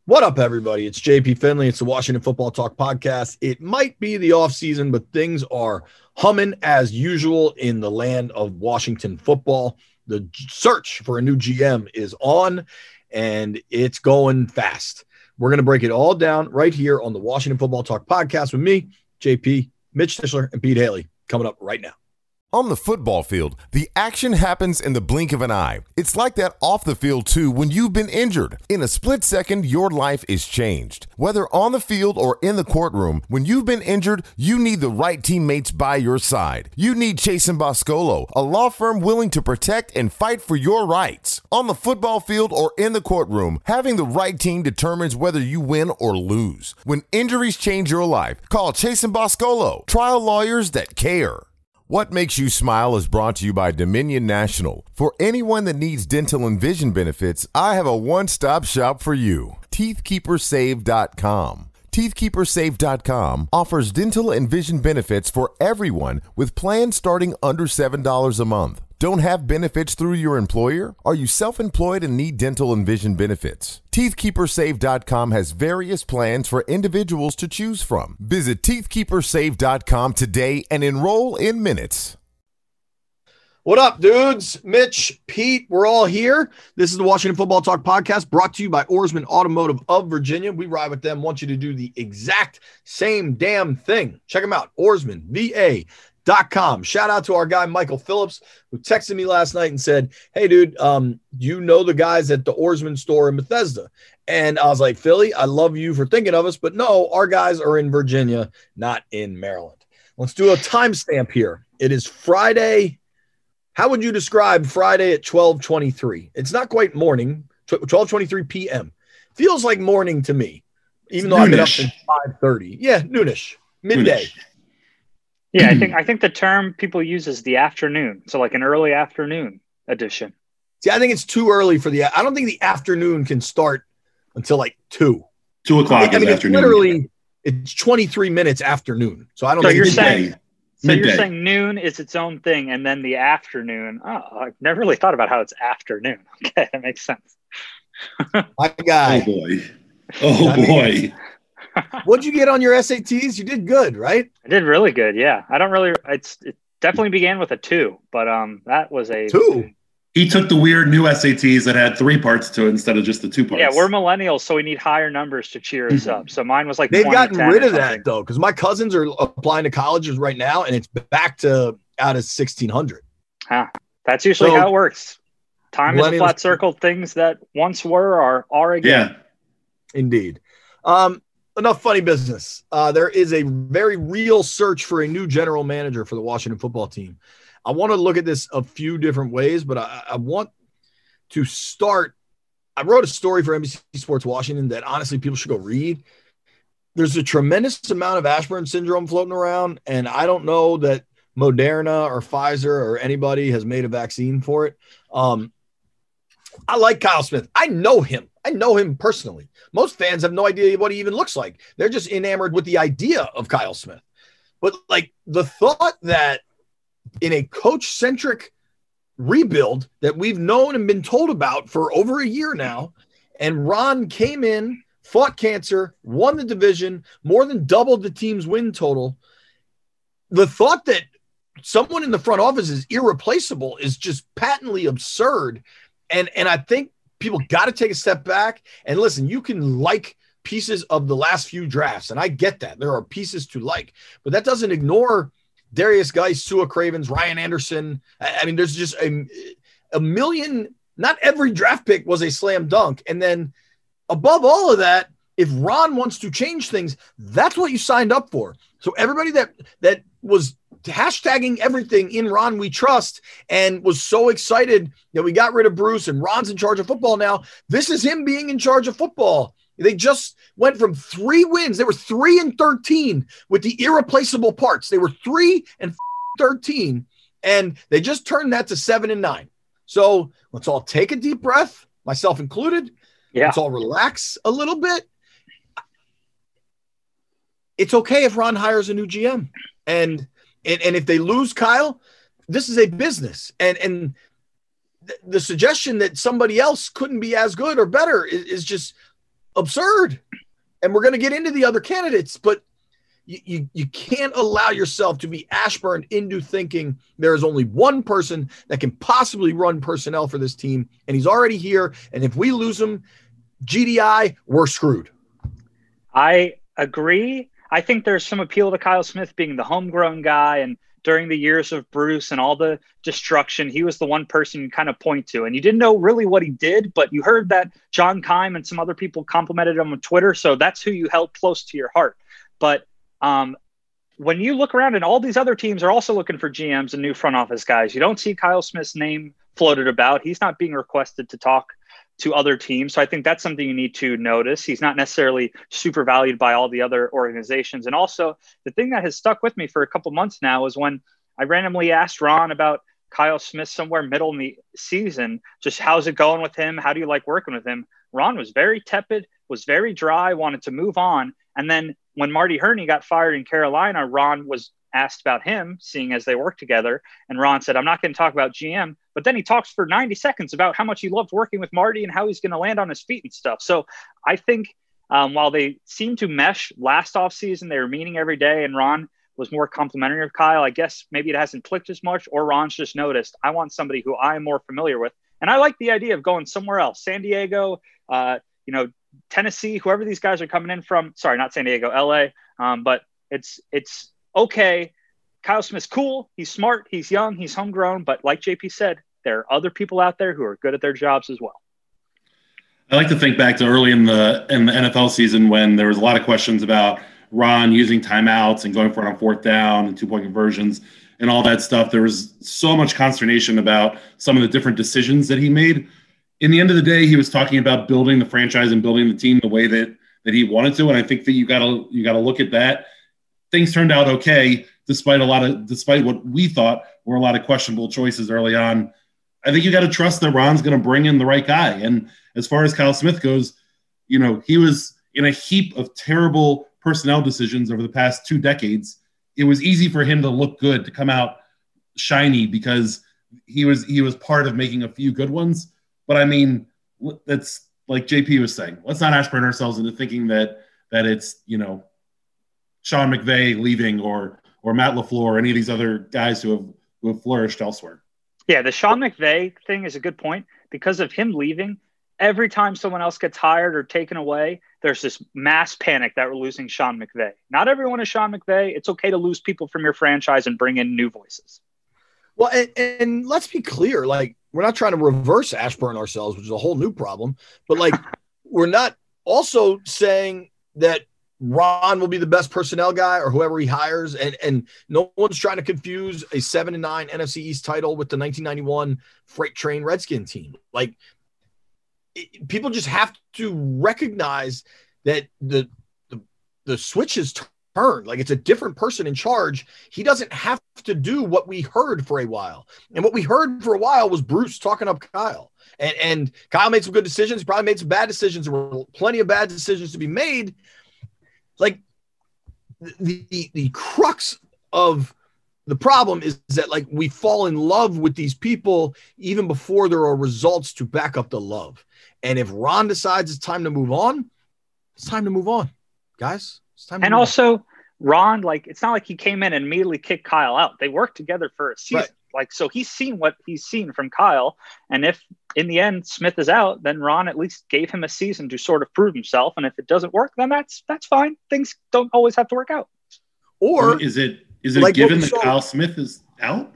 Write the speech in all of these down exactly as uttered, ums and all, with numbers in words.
What up, everybody? It's J P Finley. It's the Washington Football Talk podcast. It might be the offseason, but things are humming as usual in the land of Washington football. The search for a new G M is on, and it's going fast. We're going to break it all down right here on the Washington Football Talk podcast with me, J P, Mitch Tischler, and Pete Haley, coming up right now. On the football field, the action happens in the blink of an eye. It's like that off the field, too, when you've been injured. In a split second, your life is changed. Whether on the field or in the courtroom, when you've been injured, you need the right teammates by your side. You need Chasen Boscolo, a law firm willing to protect and fight for your rights. On the football field or in the courtroom, having the right team determines whether you win or lose. When injuries change your life, call Chasen Boscolo, trial lawyers that care. What Makes You Smile is brought to you by Dominion National. For anyone that needs dental and vision benefits, I have a one-stop shop for you. teeth keeper save dot com. teeth keeper save dot com offers dental and vision benefits for everyone with plans starting under seven dollars a month. Don't have benefits through your employer? Are you self-employed and need dental and vision benefits? teeth keeper save dot com has various plans for individuals to choose from. Visit teeth keeper save dot com today and enroll in minutes. What up, dudes? Mitch, Pete, we're all here. This is the Washington Football Talk podcast brought to you by Oarsman Automotive of Virginia. We ride with them, want you to do the exact same damn thing. Check them out, oarsman v a dot com. Shout out to our guy, Michael Phillips, who texted me last night and said, hey, dude, um, you know the guys at the Oarsman store in Bethesda? And I was like, Philly, I love you for thinking of us, but no, our guys are in Virginia, not in Maryland. Let's do a timestamp here. It is Friday. How would you describe Friday at twelve twenty-three? It's not quite morning, twelve twenty-three p.m. Feels like morning to me, even though I've been up since five thirty. Yeah, noonish, midday. Noonish. Yeah, I think I think the term people use is the afternoon. So like an early afternoon edition. See, I think it's too early for the – I don't think the afternoon can start until like two. two o'clock I mean, is it's afternoon. Literally, it's twenty-three minutes afternoon. So I don't so think you're it's saying, So Midday. you're saying noon is its own thing, and then the afternoon. Oh, I've never really thought about how it's afternoon. Okay, that makes sense. my guy. Oh, boy. Oh, I mean, boy. What'd you get on your S A Ts? You did good, right? I did really good. Yeah, I don't really. It's it definitely began with a two, but um, that was a Two. He took the weird new S A Ts that had three parts to it instead of just the two parts. Yeah, we're millennials, so we need higher numbers to cheer us up. So mine was like They've twenty, gotten ten rid or of that, something. though, because my cousins are applying to colleges right now, and it's back to out of sixteen hundred. Huh. That's usually So, how it works. Time is a millennials- flat circle. Things that once were are are again. Yeah. Indeed. Um, enough funny business. Uh, there is a very real search for a new general manager for the Washington football team. I want to look at this a few different ways, but I, I want to start. I wrote a story for N B C Sports Washington that honestly people should go read. There's a tremendous amount of Ashburn syndrome floating around, and I don't know that Moderna or Pfizer or anybody has made a vaccine for it. Um, I like Kyle Smith. I know him. I know him personally. Most fans have no idea what he even looks like. They're just enamored with the idea of Kyle Smith. But like the thought that in a coach-centric rebuild that we've known and been told about for over a year now, and Ron came in, fought cancer, won the division, more than doubled the team's win total. The thought that someone in the front office is irreplaceable is just patently absurd. And, and I think people got to take a step back and listen. You can like pieces of the last few drafts, and I get that. There are pieces to like, but that doesn't ignore Darius Geis, Sua Cravens, Ryan Anderson. I, I mean, there's just a, a million. Not every draft pick was a slam dunk. And then above all of that, if Ron wants to change things, that's what you signed up for. So everybody that that was hashtagging everything in Ron we trust and was so excited that we got rid of Bruce and Ron's in charge of football now, this is him being in charge of football. They just went from three wins. They were three and thirteen with the irreplaceable parts. They were three and thirteen, and they just turned that to seven and nine. So let's all take a deep breath, myself included. Yeah. Let's all relax a little bit. It's okay if Ron hires a new G M. And and, and if they lose Kyle, this is a business. And, and th- the suggestion that somebody else couldn't be as good or better is, is just absurd. And we're going to get into the other candidates, but you, you, you can't allow yourself to be Ashburned into thinking there is only one person that can possibly run personnel for this team, and he's already here. And if we lose him, G D I, we're screwed. I agree. I think there's some appeal to Kyle Smith being the homegrown guy, and during the years of Bruce and all the destruction, he was the one person you kind of point to. And you didn't know really what he did, but you heard that John Keim and some other people complimented him on Twitter. So that's who you held close to your heart. But um, when you look around, and all these other teams are also looking for G Ms and new front office guys, you don't see Kyle Smith's name floated about. He's not being requested to talk to other teams. So I think that's something you need to notice. He's not necessarily super valued by all the other organizations. And also the thing that has stuck with me for a couple months now is when I randomly asked Ron about Kyle Smith somewhere middle in the season, just how's it going with him? How do you like working with him? Ron was very tepid, was very dry, wanted to move on. And then when Marty Herney got fired in Carolina, Ron was asked about him, seeing as they work together. And Ron said, I'm not going to talk about G M, but then he talks for ninety seconds about how much he loved working with Marty and how he's going to land on his feet and stuff. So I think um, while they seemed to mesh last offseason, they were meeting every day, and Ron was more complimentary of Kyle. I guess maybe it hasn't clicked as much, or Ron's just noticed, I want somebody who I'm more familiar with. And I like the idea of going somewhere else, San Diego, uh, you know, Tennessee, whoever these guys are coming in from. Sorry, not San Diego, L A. Um, but it's, it's, okay, Kyle Smith's cool. He's smart. He's young. He's homegrown. But like J P said, there are other people out there who are good at their jobs as well. I like to think back to early in the in the N F L season when there was a lot of questions about Ron using timeouts and going for it on fourth down and two-point conversions and all that stuff. There was so much consternation about some of the different decisions that he made. In the end of the day, he was talking about building the franchise and building the team the way that that he wanted to. And I think that you gotta you gotta look at that. Things turned out okay, despite a lot of, despite what we thought were a lot of questionable choices early on. I think you got to trust that Ron's going to bring in the right guy. And as far as Kyle Smith goes, you know, he was in a heap of terrible personnel decisions over the past two decades. It was easy for him to look good, to come out shiny because he was, he was part of making a few good ones. But I mean, that's like J P was saying, let's not Ashburn ourselves into thinking that, that it's, you know, Sean McVay leaving or or Matt LaFleur or any of these other guys who have who have flourished elsewhere. Yeah, the Sean McVay thing is a good point. Because of him leaving, every time someone else gets hired or taken away, there's this mass panic that we're losing Sean McVay. Not everyone is Sean McVay. It's okay to lose people from your franchise and bring in new voices. Well, and, and let's be clear, like, we're not trying to reverse Ashburn ourselves, which is a whole new problem. But, like, we're not also saying that Ron will be the best personnel guy or whoever he hires. And, and no one's trying to confuse a seven and nine N F C East title with the nineteen ninety-one freight train Redskin team. Like, it, people just have to recognize that the, the, the switch has turned. Like, it's a different person in charge. He doesn't have to do what we heard for a while. And what we heard for a while was Bruce talking up Kyle. And, and Kyle made some good decisions. He probably made some bad decisions. There were plenty of bad decisions to be made. Like, the, the the crux of the problem is that, like, we fall in love with these people even before there are results to back up the love. And if Ron decides it's time to move on, it's time to move on, guys. It's time. To and move also, on. Ron, like, it's not like he came in and immediately kicked Kyle out. They worked together for a season. Right. Like, so he's seen what he's seen from Kyle. And if in the end Smith is out, then Ron at least gave him a season to sort of prove himself. And if it doesn't work, then that's that's fine. Things don't always have to work out. Or is it is it like given that saw, Kyle Smith is out?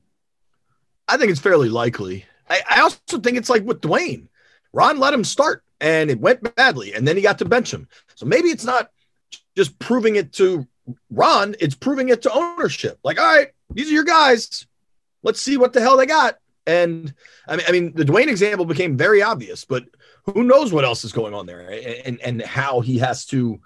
I think it's fairly likely. I, I also think it's like with Dwayne. Ron let him start and it went badly, and then he got to bench him. So maybe it's not just proving it to Ron, it's proving it to ownership. Like, all right, these are your guys. Let's see what the hell they got. And I mean, I mean, the Dwayne example became very obvious, but who knows what else is going on there, and and how he has to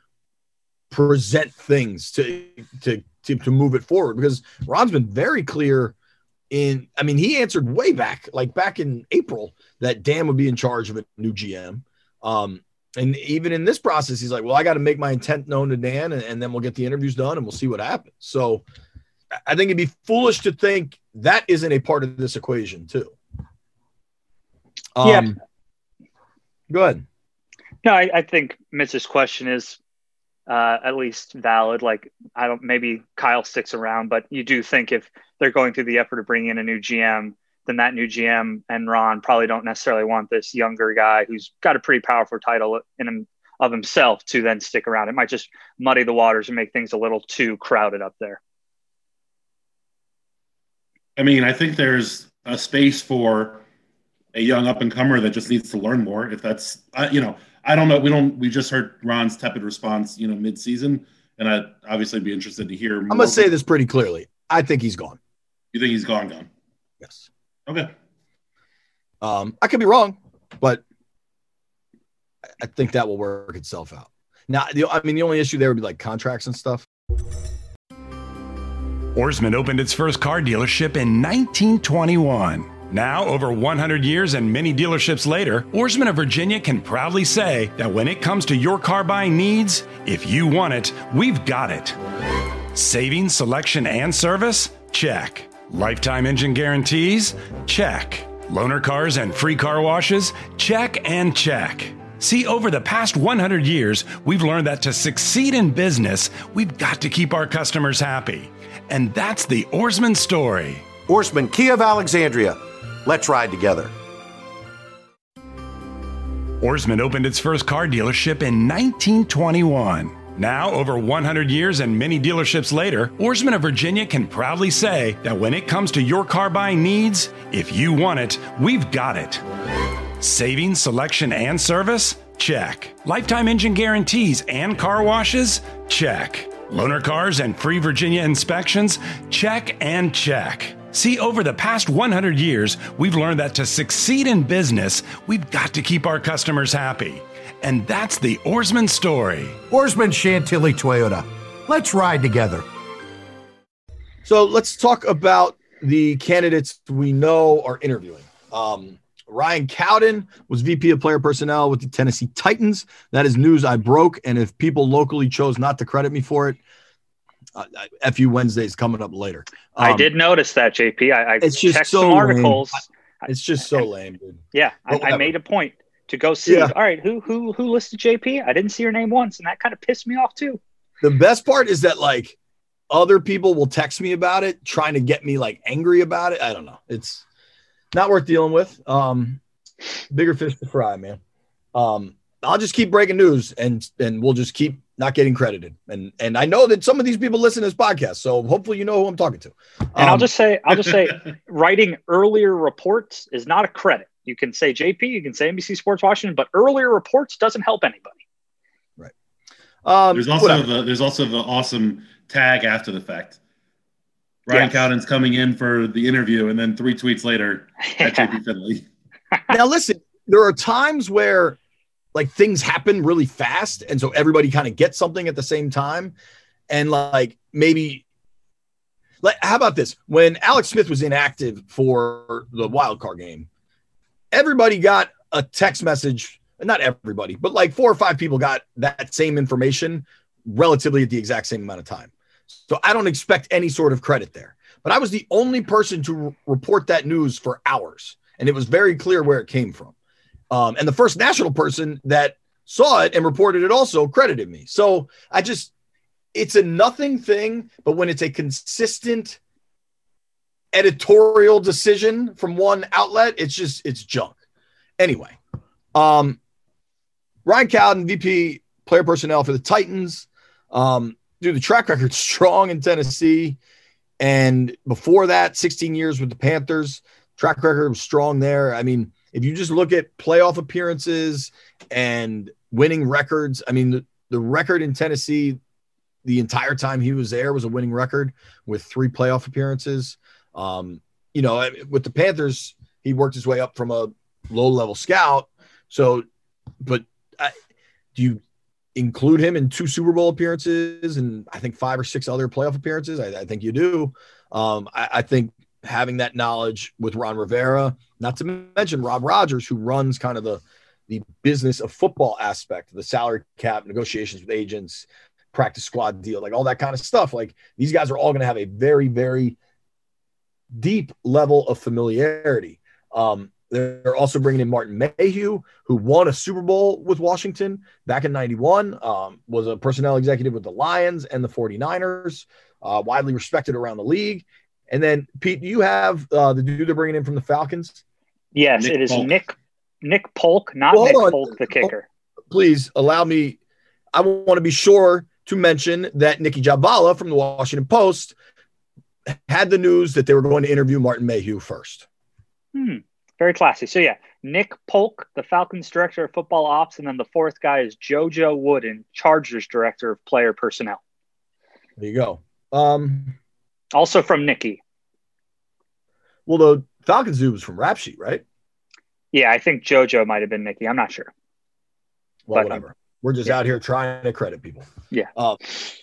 present things to to to, to move it forward. Because Ron's been very clear in, I mean, he answered way back, like back in April, that Dan would be in charge of a new G M. Um, and even in this process, he's like, well, I got to make my intent known to Dan, and, and then we'll get the interviews done and we'll see what happens. So I think it'd be foolish to think that isn't a part of this equation too. Um, yeah. Go ahead. No, I, I think Mitch's question is uh, at least valid. Like, I don't, maybe Kyle sticks around, but you do think if they're going through the effort of bringing in a new G M, then that new G M and Ron probably don't necessarily want this younger guy who's got a pretty powerful title in him of himself to then stick around. It might just muddy the waters and make things a little too crowded up there. I mean, I think there's a space for a young up and comer that just needs to learn more. If that's, uh, you know, I don't know. We don't, we just heard Ron's tepid response, you know, mid season. And I'd obviously be interested to hear more. I'm going to say this pretty clearly. I think he's gone. You think he's gone, gone? Yes. Okay. Um, I could be wrong, but I think that will work itself out. Now, the, I mean, the only issue there would be like contracts and stuff. Ourisman opened its first car dealership in nineteen twenty-one. Now, over one hundred years and many dealerships later, Ourisman of Virginia can proudly say that when it comes to your car buying needs, if you want it, we've got it. Savings, selection, and service? Check. Lifetime engine guarantees? Check. Loaner cars and free car washes? Check and check. See, over the past one hundred years, we've learned that to succeed in business, we've got to keep our customers happy. And that's the Ourisman story. Ourisman Kia of Alexandria. Let's ride together. Ourisman opened its first car dealership in nineteen twenty-one. Now, over one hundred years and many dealerships later, Ourisman of Virginia can proudly say that when it comes to your car buying needs, if you want it, we've got it. Savings, selection, and service? Check. Lifetime engine guarantees and car washes? Check. Loaner cars and free Virginia inspections? Check and check. See, over the past one hundred years, we've learned that to succeed in business, we've got to keep our customers happy. And that's the Ourisman story. Ourisman Chantilly Toyota. Let's ride together. So let's talk about the candidates we know are interviewing. Um, Ryan Cowden was V P of Player Personnel with the Tennessee Titans. That is news I broke, and if people locally chose not to credit me for it, uh, F U Wednesday is coming up later. Um, I did notice that, J P. I, I it's just checked so some articles. Lame. It's just so lame, dude. Yeah, I, I made a point to go see. Yeah. All right, who who who listed J P? I didn't see her name once, and that kind of pissed me off too. The best part is that like other people will text me about it, trying to get me like angry about it. I don't know. It's not worth dealing with. Um, bigger fish to fry, man. Um, I'll just keep breaking news, and and we'll just keep not getting credited. And and I know that some of these people listen to this podcast, so hopefully you know who I'm talking to. Um, and I'll just say, I'll just say, writing earlier reports is not a credit. You can say J P, you can say N B C Sports Washington, but earlier reports doesn't help anybody. Right. Um, there's also whatever. the there's also the awesome tag after the fact. Ryan yes. Cowden's coming in for the interview, and then three tweets later at J P Finley. Now, listen, there are times where like things happen really fast, and so everybody kind of gets something at the same time, and like maybe, like how about this? When Alex Smith was inactive for the wild card game, everybody got a text message. Not everybody, but like four or five people got that same information relatively at the exact same amount of time. So I don't expect any sort of credit there. But I was the only person to re- report that news for hours, and it was very clear where it came from. Um, and the first national person that saw it and reported it also credited me. So I just, it's a nothing thing, but when it's a consistent editorial decision from one outlet, it's just, it's junk. Anyway, um, Ryan Cowden, V P Player Personnel for the Titans. Um, dude, the track record's strong in Tennessee. And before that, sixteen years with the Panthers. Track record was strong there. I mean, if you just look at playoff appearances and winning records, I mean, the, the record in Tennessee the entire time he was there was a winning record with three playoff appearances. Um, you know, with the Panthers, he worked his way up from a low-level scout. So, but I, do you include him in two Super Bowl appearances and I think five or six other playoff appearances? I, I think you do. Um, I, I think having that knowledge with Ron Rivera, not to mention Rob Rogers, who runs kind of the, the business of football aspect, the salary cap, negotiations with agents, practice squad deal, like all that kind of stuff. Like these guys are all going to have a very, very deep level of familiarity. Um, They're also bringing in Martin Mayhew, who won a Super Bowl with Washington back in ninety-one, um, was a personnel executive with the Lions and the forty-niners, uh, widely respected around the league. And then, Pete, do you have uh, the dude they're bringing in from the Falcons? Yes, Nick it is Polk. Nick Nick Polk, not Well, Nick hold on. Polk, the kicker. Please allow me. I want to be sure to mention that Nikki Javala from the Washington Post had the news that they were going to interview Martin Mayhew first. Hmm. Very classy. So, yeah, Nick Polk, the Falcons director of football ops, and then the fourth guy is JoJo Wooden, Chargers director of player personnel. There you go. Um, Also from Nicky. well, the Falcons dude was from Rap Sheet, right? Yeah, I think JoJo might have been Nicky. I'm not sure. Well, But, whatever. We're just yeah. out here trying to credit people. Yeah. Um,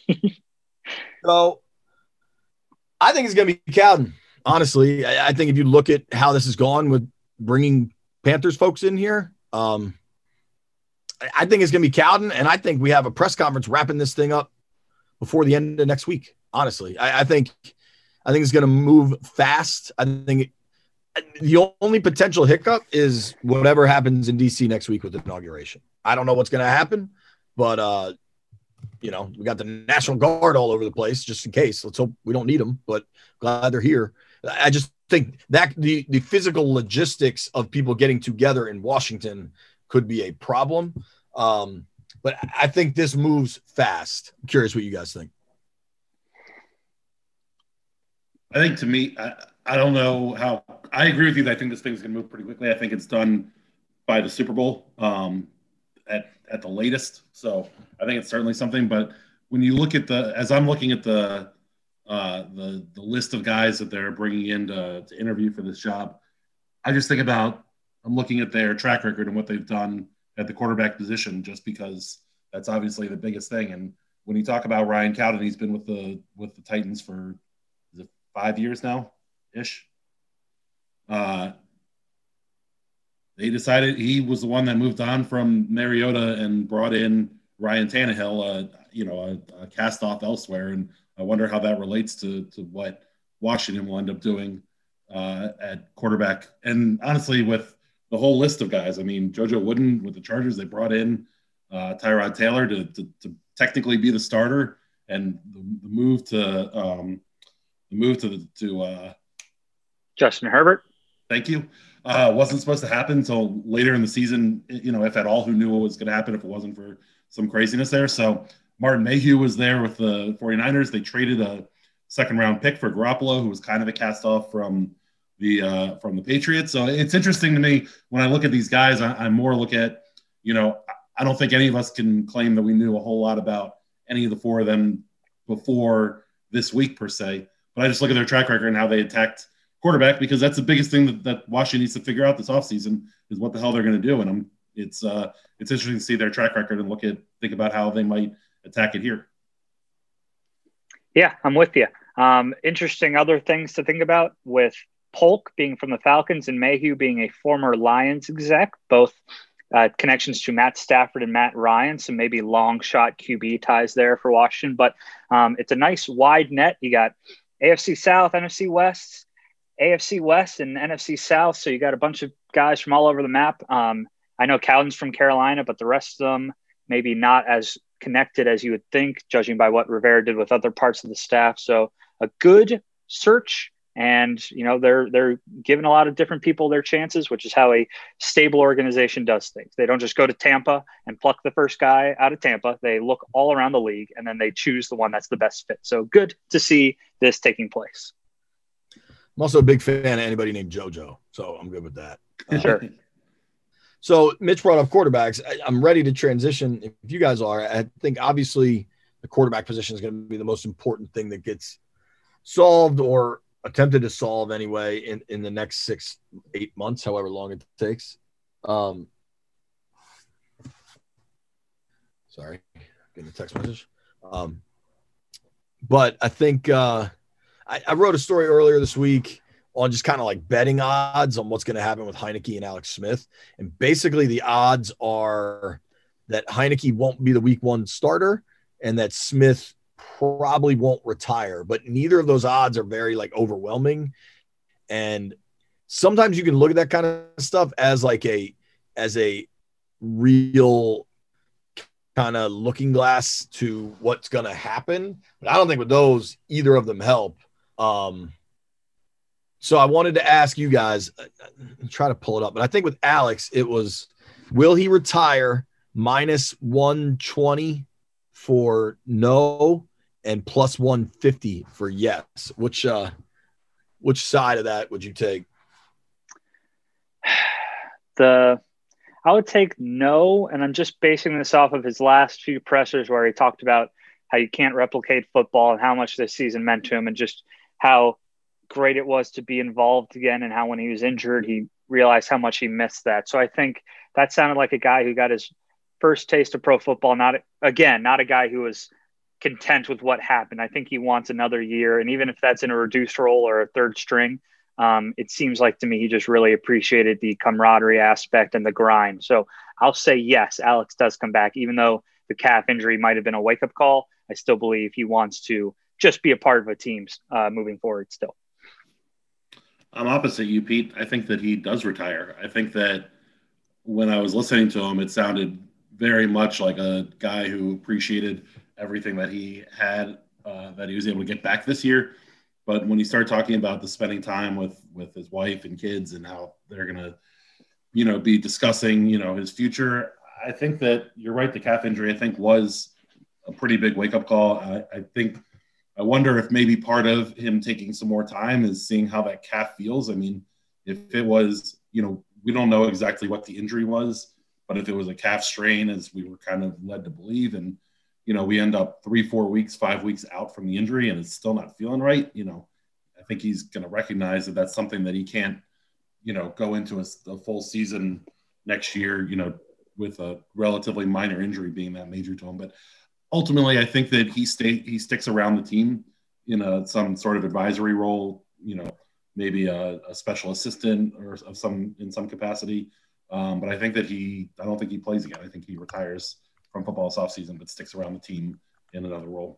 so I think it's going to be Cowden. Honestly, I, I think if you look at how this has gone with bringing Panthers folks in here, um, I, I think it's going to be Cowden, and I think we have a press conference wrapping this thing up before the end of next week. Honestly, I, I think I think it's going to move fast. I think it, the only potential hiccup is whatever happens in D C next week with the inauguration. I don't know what's going to happen, but uh, you know, we got the National Guard all over the place just in case. Let's hope we don't need them, but glad they're here. I just think that the, the physical logistics of people getting together in Washington could be a problem. Um, but I think this moves fast. I'm curious what you guys think. I think to me, I, I don't know how – I agree with you that I think this thing's going to move pretty quickly. I think it's done by the Super Bowl um, at, at the latest. So I think it's certainly something. But when you look at the – as I'm looking at the uh, the the list of guys that they're bringing in to, to interview for this job, I just think about – I'm looking at their track record and what they've done at the quarterback position just because that's obviously the biggest thing. And when you talk about Ryan Cowden, he's been with the with the Titans for – five years now ish. Uh, they decided he was the one that moved on from Mariota and brought in Ryan Tannehill, uh, you know, a, a cast off elsewhere. And I wonder how that relates to, to what Washington will end up doing uh, at quarterback. And honestly, with the whole list of guys, I mean, JoJo Wooden with the Chargers, they brought in uh, Tyrod Taylor to, to, to technically be the starter, and the, the move to, um, move to the to uh, Justin Herbert. Thank you. Uh, wasn't supposed to happen until later in the season, you know, if at all. Who knew what was going to happen if it wasn't for some craziness there? So Martin Mayhew was there with the forty-niners. They traded a second round pick for Garoppolo, who was kind of a cast off from the uh, from the Patriots. So it's interesting to me when I look at these guys. I, I more look at, you know, I don't think any of us can claim that we knew a whole lot about any of the four of them before this week per se. But I just look at their track record and how they attacked quarterback, because that's the biggest thing that, that Washington needs to figure out this offseason is what the hell they're going to do. And I'm, it's uh, it's interesting to see their track record and look at think about how they might attack it here. Yeah, I'm with you. Um, interesting other things to think about with Polk being from the Falcons and Mayhew being a former Lions exec, both uh, connections to Matt Stafford and Matt Ryan, so maybe long shot Q B ties there for Washington. But um, it's a nice wide net. You got A F C South, N F C West, A F C West, and N F C South. So you got a bunch of guys from all over the map. Um, I know Cowden's from Carolina, but the rest of them maybe not as connected as you would think, judging by what Rivera did with other parts of the staff. So a good search, and you know they're they're giving a lot of different people their chances, which is how a stable organization does things. They don't just go to Tampa and pluck the first guy out of Tampa. They look all around the league and then they choose the one that's the best fit. So good to see this taking place. I'm also a big fan of anybody named JoJo, so I'm good with that. Sure. Uh, so Mitch brought up quarterbacks. I, I'm ready to transition. If you guys are, I think obviously the quarterback position is going to be the most important thing that gets solved or attempted to solve anyway in, in the next six, eight months, however long it takes. Um, sorry, getting a text message. Um, but I think uh, I, I wrote a story earlier this week on just kind of like betting odds on what's going to happen with Heinicke and Alex Smith. And basically the odds are that Heinicke won't be the week one starter and that Smith probably won't retire, but neither of those odds are very like overwhelming. And sometimes you can look at that kind of stuff as like a as a real kind of looking glass to what's going to happen. But I don't think with those, either of them help. Um, so I wanted to ask you guys, try to pull it up, but I think with Alex, it was, will he retire minus one twenty for no and plus one fifty for yes? Which, uh, which side of that would you take? The, I would take no, and I'm just basing this off of his last few pressers where he talked about how you can't replicate football and how much this season meant to him and just how great it was to be involved again and how when he was injured, he realized how much he missed that. So I think that sounded like a guy who got his first taste of pro football. Not, again, not a guy who was content with what happened. I think he wants another year. And even if that's in a reduced role or a third string, Um, it seems like to me he just really appreciated the camaraderie aspect and the grind. So I'll say yes, Alex does come back. Even though the calf injury might have been a wake-up call, I still believe he wants to just be a part of a team uh, moving forward still. I'm opposite you, Pete. I think that he does retire. I think that when I was listening to him, it sounded very much like a guy who appreciated everything that he had, uh, that he was able to get back this year. But when you start talking about the spending time with, with his wife and kids and how they're going to, you know, be discussing, you know, his future, I think that you're right. The calf injury, I think, was a pretty big wake-up call. I, I think I wonder if maybe part of him taking some more time is seeing how that calf feels. I mean, if it was, you know, we don't know exactly what the injury was, but if it was a calf strain, as we were kind of led to believe, and you know, we end up three, four weeks, five weeks out from the injury and it's still not feeling right. You know, I think he's going to recognize that that's something that he can't, you know, go into a, a full season next year, you know, with a relatively minor injury being that major to him. But ultimately, I think that he stay, he sticks around the team in a, some sort of advisory role, you know, maybe a, a special assistant or of some, in some capacity. Um, but I think that he, I don't think he plays again. I think he retires from football this offseason, but sticks around the team in another role.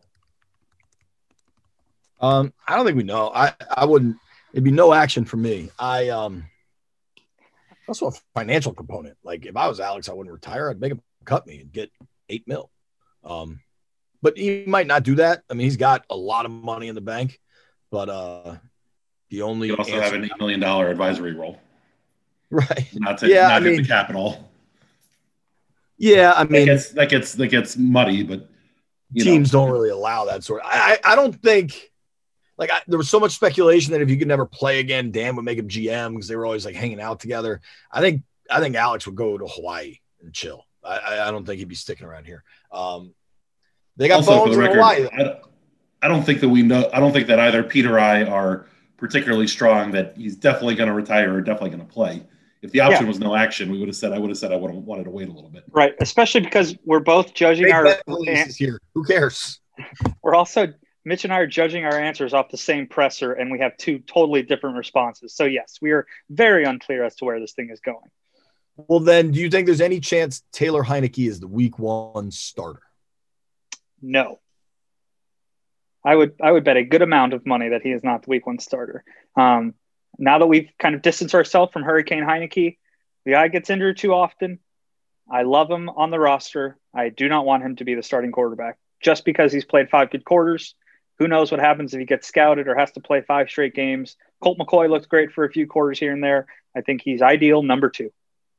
Um, I don't think we know. I, I wouldn't, it'd be no action for me. I, um, also a financial component. Like if I was Alex, I wouldn't retire. I'd make him cut me and get eight mil. Um, but he might not do that. I mean, he's got a lot of money in the bank, but, uh, the only, you also have an eight million dollars advisory role. Right. Not to, yeah, not I hit mean, the capital. Yeah, I mean, that gets that gets that gets muddy, but you teams know. don't really allow that sort of. I I don't think like I, there was so much speculation that if you could never play again, Dan would make him G M because they were always like hanging out together. I think I think Alex would go to Hawaii and chill. I I don't think he'd be sticking around here. Um, they got also, bones for the in record, Hawaii. I don't, I don't think that we know. I don't think that either Pete or I are particularly strong that he's definitely going to retire or definitely going to play. If the option yeah. was no action, we would have said, I would have said, I would have wanted to wait a little bit. Right. Especially because we're both judging Big our is here. Who cares? We're also, Mitch and I are judging our answers off the same presser, and we have two totally different responses. So yes, we are very unclear as to where this thing is going. Well, then do you think there's any chance Taylor Heineke is the week one starter? No. I would, I would bet a good amount of money that he is not the week one starter. Um, Now that we've kind of distanced ourselves from Hurricane Heineke, the guy gets injured too often. I love him on the roster. I do not want him to be the starting quarterback just because he's played five good quarters. Who knows what happens if he gets scouted or has to play five straight games. Colt McCoy looked great for a few quarters here and there. I think he's ideal number two.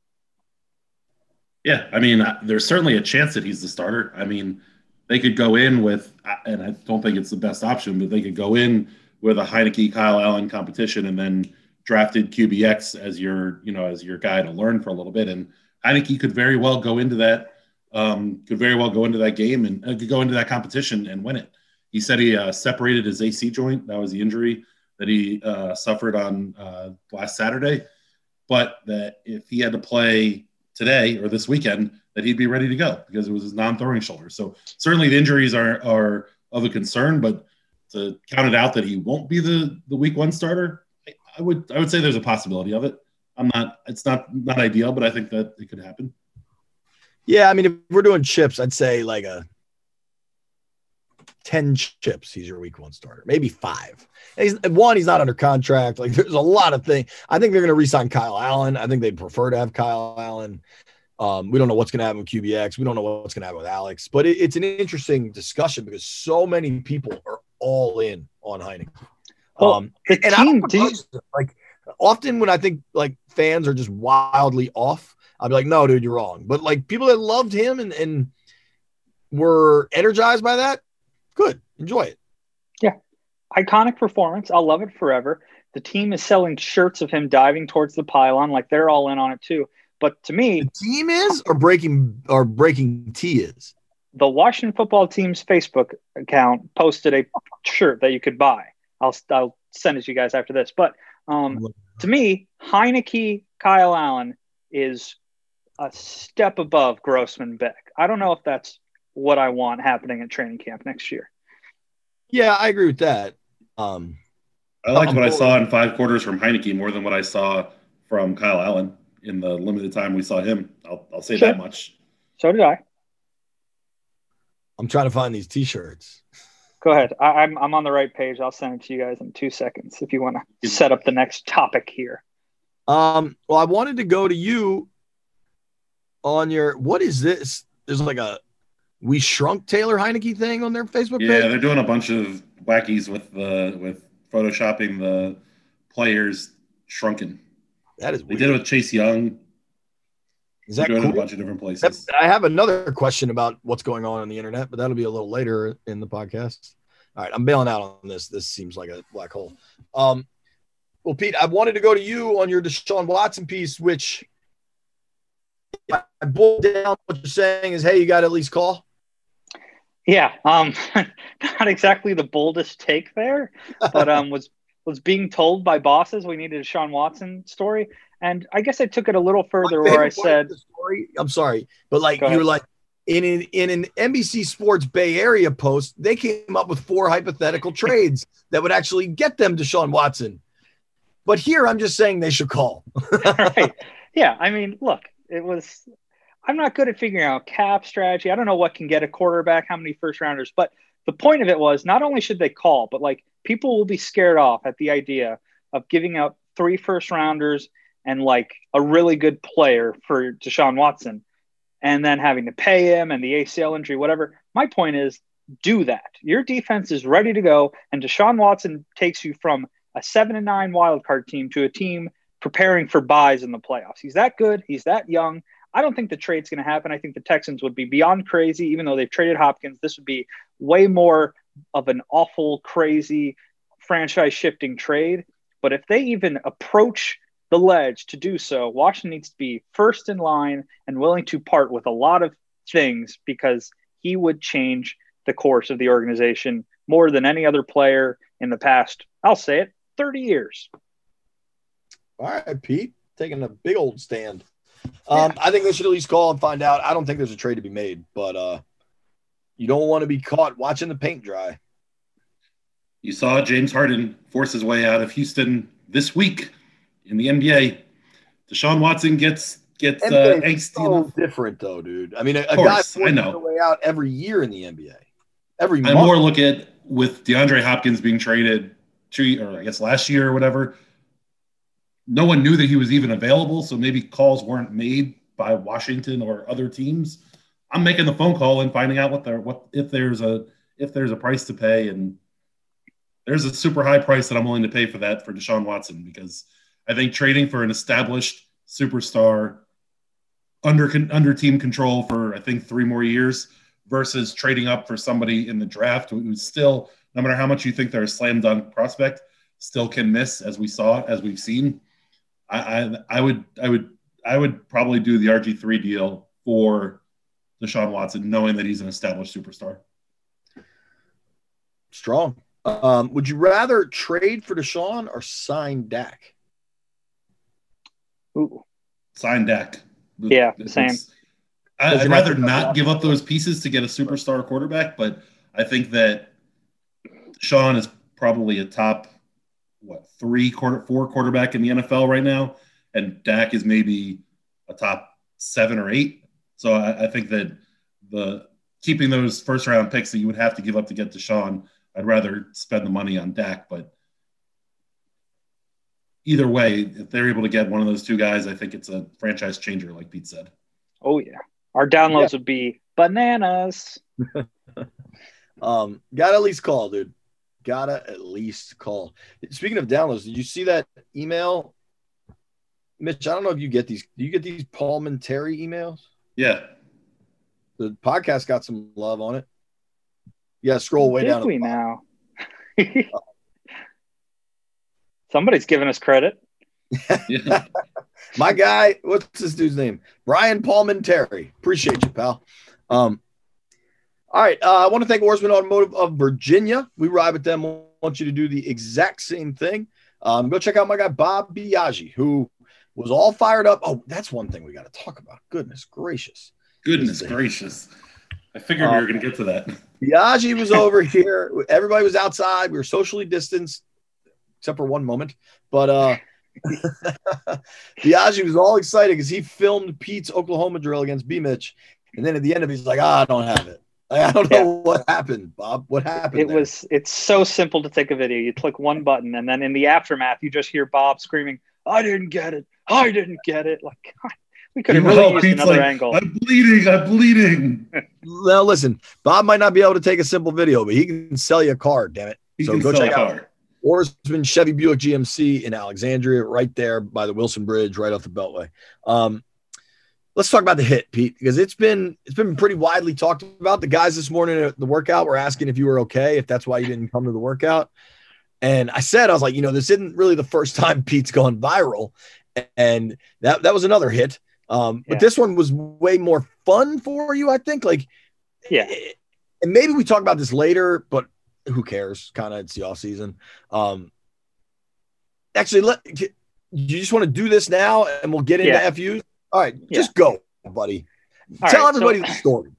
Yeah, I mean, there's certainly a chance that he's the starter. I mean, they could go in with, and I don't think it's the best option, but they could go in with a Heineke, Kyle Allen competition, and then drafted Q B X as your, you know, as your guy to learn for a little bit. And Heineke could very well go into that, um, could very well go into that game and uh, could go into that competition and win it. He said he uh, separated his A C joint. That was the injury that he uh, suffered on uh, last Saturday. But that if he had to play today or this weekend, that he'd be ready to go because it was his non-throwing shoulder. So certainly the injuries are are of a concern, but to count it out that he won't be the, the week one starter, I would I would say there's a possibility of it. I'm not it's not not ideal, but I think that it could happen. Yeah, I mean, if we're doing chips, I'd say like a ten chips, he's your week one starter, maybe five. And he's, one, he's not under contract. Like there's a lot of things. I think they're going to re-sign Kyle Allen. I think they'd prefer to have Kyle Allen. Um, we don't know what's going to happen with Q B X. We don't know what's going to happen with Alex, but it, it's an interesting discussion because so many people are all in on Heinicke. Well, um, the and team, I don't like often when I think like fans are just wildly off, I'll be like, no, dude, you're wrong. But like people that loved him and, and were energized by that, good, enjoy it. Yeah, iconic performance. I'll love it forever. The team is selling shirts of him diving towards the pylon, like they're all in on it too. But to me, the team is or breaking or breaking T is. The Washington football team's Facebook account posted a shirt that you could buy. I'll I'll send it to you guys after this. But um, to me, Heinicke, Kyle Allen is a step above Grossman Beck. I don't know if that's what I want happening at training camp next year. Yeah, I agree with that. Um, I liked what I saw in five quarters from Heinicke more than what I saw from Kyle Allen in the limited time we saw him. I'll, I'll say sure. that much. So did I. I'm trying to find these T-shirts. Go ahead. I, I'm I'm on the right page. I'll send it to you guys in two seconds if you want to set up the next topic here. Um. Well, I wanted to go to you on your. What is this? There's like a We Shrunk Taylor Heinicke thing on their Facebook yeah, page. Yeah, they're doing a bunch of wackies with the with photoshopping the players shrunken. That is they weird. did it with Chase Young. Is that doing cool? it in a bunch of different places. I have another question about what's going on on the internet, but that'll be a little later in the podcast. All right, I'm bailing out on this. This seems like a black hole. Um, well, Pete, I wanted to go to you on your Deshaun Watson piece, which I boiled down what you're saying is, hey, you got to at least call. Yeah, um, not exactly the boldest take there, but um, was was being told by bosses we needed a Deshaun Watson story. And I guess I took it a little further where I said, story, I'm sorry, but like you were like in an, in an N B C Sports Bay Area post, they came up with four hypothetical trades that would actually get them Deshaun Watson. But here I'm just saying they should call. Right. Yeah. I mean, look, it was, I'm not good at figuring out cap strategy. I don't know what can get a quarterback, how many first rounders, but the point of it was not only should they call, but like people will be scared off at the idea of giving out three first rounders and like a really good player for Deshaun Watson and then having to pay him and the A C L injury, whatever. My point is do that. Your defense is ready to go. And Deshaun Watson takes you from a seven and nine wildcard team to a team preparing for buys in the playoffs. He's that good. He's that young. I don't think the trade's going to happen. I think the Texans would be beyond crazy, even though they've traded Hopkins. This would be way more of an awful, crazy franchise shifting trade. But if they even approach the ledge to do so, Washington needs to be first in line and willing to part with a lot of things because he would change the course of the organization more than any other player in the past, I'll say it, thirty years. All right, Pete, taking a big old stand. Um, yeah. I think they should at least call and find out. I don't think there's a trade to be made, but uh, you don't want to be caught watching the paint dry. You saw James Harden force his way out of Houston this week in the N B A. Deshaun Watson gets gets uh, angsty. So different though, dude. I mean, a, a guy forces his way out every year in the N B A. Every I month. more look at with DeAndre Hopkins being traded two, or I guess last year or whatever. No one knew that he was even available, so maybe calls weren't made by Washington or other teams. I'm making the phone call and finding out what there what if there's a if there's a price to pay, and there's a super high price that I'm willing to pay for that for Deshaun Watson, because I think trading for an established superstar under under team control for I think three more years versus trading up for somebody in the draft who's still, no matter how much you think they're a slam dunk prospect, still can miss, as we saw, as we've seen. I, I, I would I would I would probably do the R G three deal for Deshaun Watson, knowing that he's an established superstar. Strong. Um, would you rather trade for Deshaun or sign Dak? Ooh. Sign Dak. Yeah, it's, same. I, I'd rather not give up those pieces to get a superstar quarterback, but I think that Deshaun is probably a top what three quarter four quarterback in the N F L right now, and Dak is maybe a top seven or eight. So I, I think that the keeping those first round picks that you would have to give up to get Deshaun. I'd rather spend the money on Dak, but either way, if they're able to get one of those two guys, I think it's a franchise changer, like Pete said. Oh yeah, our downloads yeah. would be bananas. um, gotta at least call, dude. Gotta at least call. Speaking of downloads, did you see that email, Mitch? I don't know if you get these. Do you get these parliamentary emails? Yeah. The podcast got some love on it. You gotta scroll way Did down. we now? Somebody's giving us credit. Yeah. My guy, what's this dude's name? Brian Parliamentary. Appreciate you, pal. Um, all right. Uh, I want to thank Oarsman Automotive of Virginia. We ride with them. I want you to do the exact same thing. Um, go check out my guy, Bob Biaggi, who was all fired up. Oh, that's one thing we got to talk about. Goodness gracious. Goodness gracious. I figured um, we were going to get to that. Biaggi was over here. Everybody was outside. We were socially distanced, except for one moment. But uh, Biaggi was all excited because he filmed Pete's Oklahoma drill against B-Mitch. And then at the end of it, he's like, ah, I don't have it. I don't know yeah. what happened, Bob. What happened? It there? was. It's so simple to take a video. You click one button, and then in the aftermath, you just hear Bob screaming, I didn't get it. I didn't get it. Like, God, we could have really know, used Pete's another like, angle. I'm bleeding. I'm bleeding. Now, listen, Bob might not be able to take a simple video, but he can sell you a car, damn it. He so can go sell check a out car. Oarsman Chevy Buick G M C in Alexandria, right there by the Wilson Bridge, right off the Beltway. Um, let's talk about the hit, Pete, because it's been it's been pretty widely talked about. The guys this morning at the workout were asking if you were okay, if that's why you didn't come to the workout. And I said, I was like, you know, this isn't really the first time Pete's gone viral. And that, that was another hit. Um, yeah. But this one was way more fun for you, I think. Like, yeah. And maybe we talk about this later, but who cares? Kind of, it's the off season. Um, actually, let you just want to do this now, and we'll get into yeah. F Us. All right, yeah. just go, buddy. All Tell right, everybody so, the story.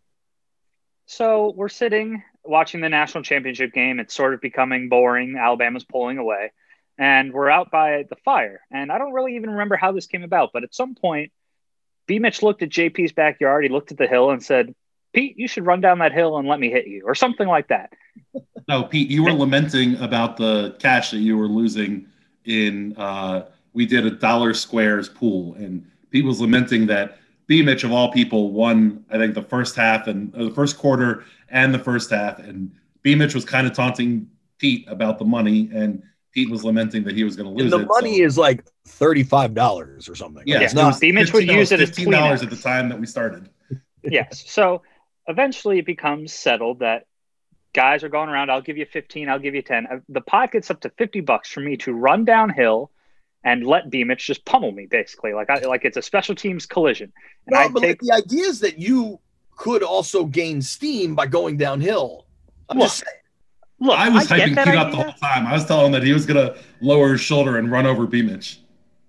So we're sitting watching the national championship game. It's sort of becoming boring. Alabama's pulling away, and we're out by the fire. And I don't really even remember how this came about, but at some point, B. Mitch looked at J P's backyard. He looked at the hill and said, Pete, you should run down that hill and let me hit you, or something like that. No, Pete, you were lamenting about the cash that you were losing in uh, we did a dollar squares pool, and Pete was lamenting that B. Mitch, of all people, won, I think, the first half and uh, the first quarter and the first half, and B. Mitch was kind of taunting Pete about the money, and Pete was lamenting that he was going to lose and the it. The money so. is like thirty-five dollars or something. Yeah, like, it's not. B. Mitch would use it as fifteen dollars at the time that we started. Yes, so eventually it becomes settled that guys are going around, I'll give you fifteen, I'll give you ten. The pot gets up to fifty bucks for me to run downhill and let B. Mitch just pummel me, basically. Like I, like it's a special teams collision. And no, I but take, like the idea is that you could also gain steam by going downhill. I'm look, just saying. Look, I was I hyping Pete up the whole time. I was telling him that he was going to lower his shoulder and run over B. Mitch.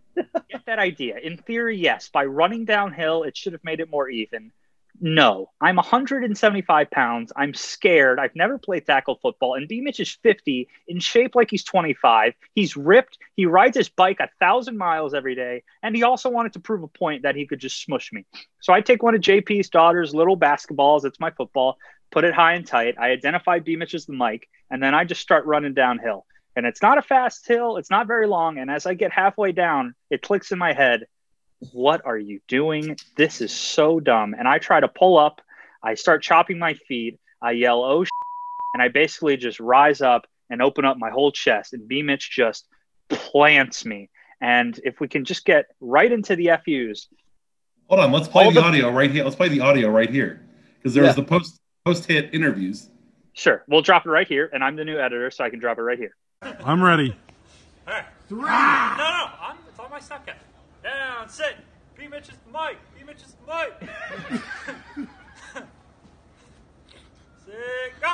Get that idea. In theory, yes. By running downhill, it should have made it more even. No, I'm one hundred seventy-five pounds. I'm scared. I've never played tackle football. And B. Mitch is fifty, in shape like he's twenty-five. He's ripped. He rides his bike a thousand miles every day. And he also wanted to prove a point that he could just smush me. So I take one of J P's daughter's little basketballs. It's my football. Put it high and tight. I identify B. Mitch as the mic. And then I just start running downhill. And it's not a fast hill. It's not very long. And as I get halfway down, it clicks in my head. What are you doing? This is so dumb. And I try to pull up. I start chopping my feet. I yell, oh, shit, and I basically just rise up and open up my whole chest. And B. Mitch just plants me. And if we can just get right into the F Us. Hold on. Let's play the, the audio right here. Let's play the audio right here. Because there yeah. was the post post-hit interviews. Sure. We'll drop it right here. And I'm the new editor, so I can drop it right here. I'm ready. Hey. Three. Ah. No, no. I'm, it's on my second. Down, sit. B. Mitch is the mic. B. Mitch is the mic. Sit, go.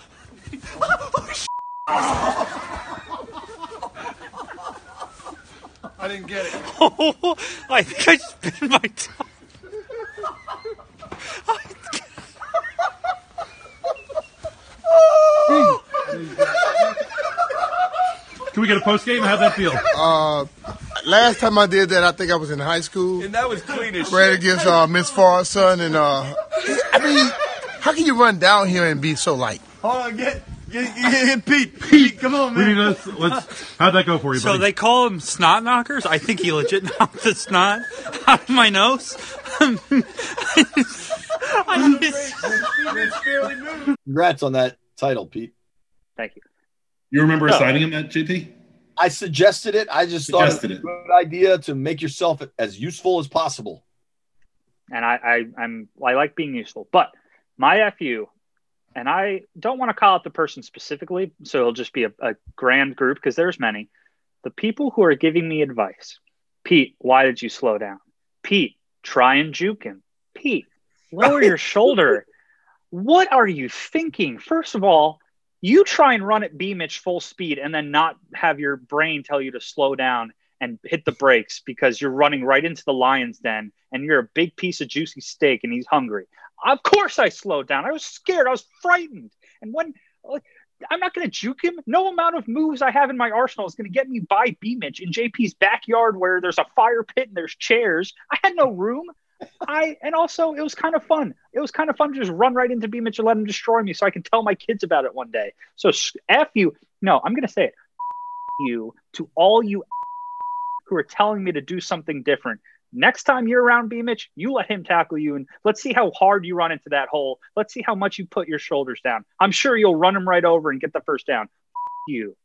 I didn't get it. Oh, I think I just bit my tongue. Can we get a post game? How'd that feel? Uh, last time I did that, I think I was in high school. And that was clean as Ran shit. against uh, Miss Farr's son, and uh, I mean, How can you run down here and be so light? Hold on, get, get, get, get Pete. Pete, come on, man. We need to, let's, how'd that go for you, So buddy? they call them snot knockers? I think he legit knocked the snot out of my nose. I just, Congrats on that title, Pete. Thank you. You remember No. assigning him that, J T? I suggested it. I just thought it was Suggested a it. good idea to make yourself as useful as possible. And I, I I'm I like being useful, but my F U, and I don't want to call out the person specifically, so it'll just be a, a grand group because there's many. The people who are giving me advice. Pete, why did you slow down? Pete, try and juke him. Pete, lower your shoulder. What are you thinking? First of all, you try and run at B Mitch full speed and then not have your brain tell you to slow down and hit the brakes because you're running right into the lion's den and you're a big piece of juicy steak and he's hungry. Of course I slowed down. I was scared. I was frightened. And when like, I'm not going to juke him. No amount of moves I have in my arsenal is going to get me by B Mitch in J P's backyard where there's a fire pit and there's chairs. I had no room. I and also it was kind of fun. It was kind of fun to just run right into B Mitch and let him destroy me so I can tell my kids about it one day. So F you. No, I'm going to say it. You to all you who are telling me to do something different. Next time you're around B Mitch, you let him tackle you and let's see how hard you run into that hole. Let's see how much you put your shoulders down. I'm sure you'll run him right over and get the first down. You.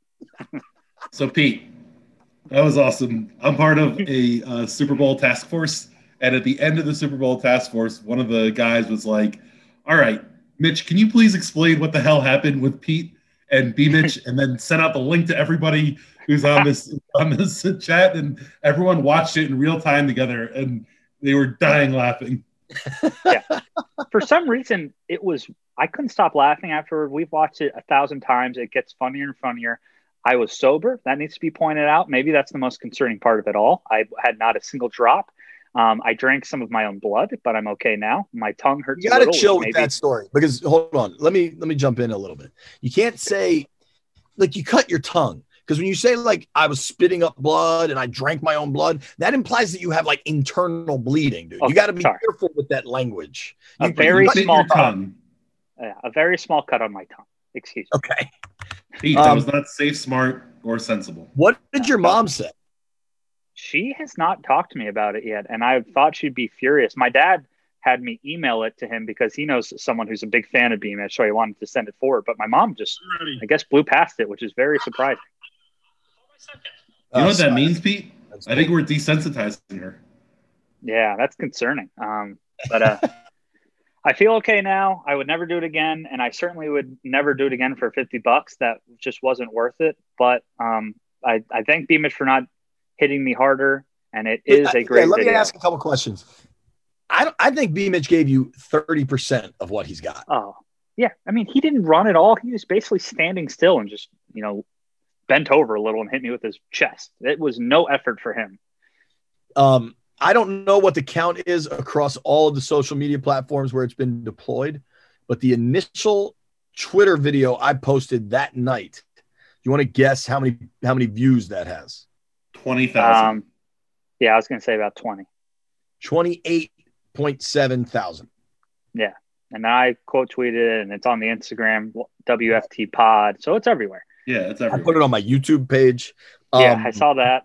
So, Pete, that was awesome. I'm part of a uh, Super Bowl task force. And at the end of the Super Bowl task force, one of the guys was like, all right, Mitch, can you please explain what the hell happened with Pete and B Mitch? And then send out the link to everybody who's on this on this chat. And everyone watched it in real time together. And they were dying laughing. Yeah. For some reason, it was, I couldn't stop laughing afterward. We've watched it a thousand times. It gets funnier and funnier. I was sober. That needs to be pointed out. Maybe that's the most concerning part of it all. I had not a single drop. Um, I drank some of my own blood, but I'm okay now. My tongue hurts. You got to a little, chill with maybe. that story because hold on. Let me let me jump in a little bit. You can't say like you cut your tongue because when you say like I was spitting up blood and I drank my own blood, that implies that you have like internal bleeding, dude. Okay, you got to be sorry. careful with that language. A You- very you cut small your tongue. tongue. Yeah, a very small cut on my tongue. Excuse me. Okay. Pete, that Um, was not safe, smart, or sensible. What did your mom say? She has not talked to me about it yet, and I thought she'd be furious. My dad had me email it to him because he knows someone who's a big fan of B Mitch, so he wanted to send it forward. But my mom just, I guess, blew past it, which is very surprising. You know Uh, what that sorry. means, Pete? That's I think we're desensitizing her. Yeah, that's concerning. Um, but uh, I feel okay now. I would never do it again, and I certainly would never do it again for fifty bucks. That just wasn't worth it. But um, I, I thank B Mitch for not hitting me harder, and it is a great Yeah, let video. me ask a couple questions. I don't, I think B Mitch gave you thirty percent of what he's got. Oh, yeah. I mean, he didn't run at all. He was basically standing still and just, you know, bent over a little and hit me with his chest. It was no effort for him. Um, I don't know what the count is across all of the social media platforms where it's been deployed, but the initial Twitter video I posted that night, you want to guess how many how many views that has? twenty thousand. Um, yeah, I was going to say about twenty. twenty-eight point seven thousand. Yeah. And I quote tweeted it, and it's on the Instagram, W F T pod. So it's everywhere. Yeah, it's I everywhere. put it on my YouTube page. Yeah, Um, I saw that.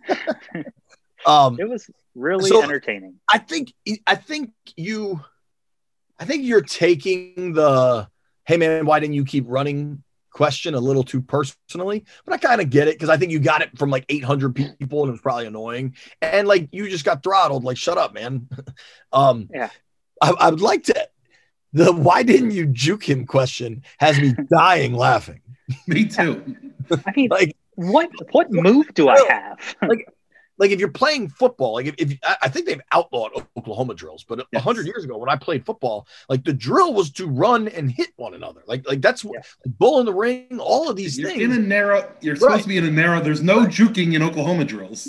Um, It was really So- entertaining. I think I think you I think you're taking the hey man, why didn't you keep running question a little too personally, but I kind of get it because I think you got it from like eight hundred people and it was probably annoying, and like you just got throttled. Like, shut up, man. um, Yeah. I, I would like to. The why didn't you juke him question has me dying laughing. Me too. I mean, Like, what what move do I have? like, like if you're playing football, like if, if I I think they've outlawed Oklahoma drills, but a Yes. hundred years ago when I played football, like the drill was to run and hit one another. Like, like that's what Yeah. bull in the ring, all of these You're things. in a narrow. You're supposed Right. to be in a narrow. There's no juking in Oklahoma drills.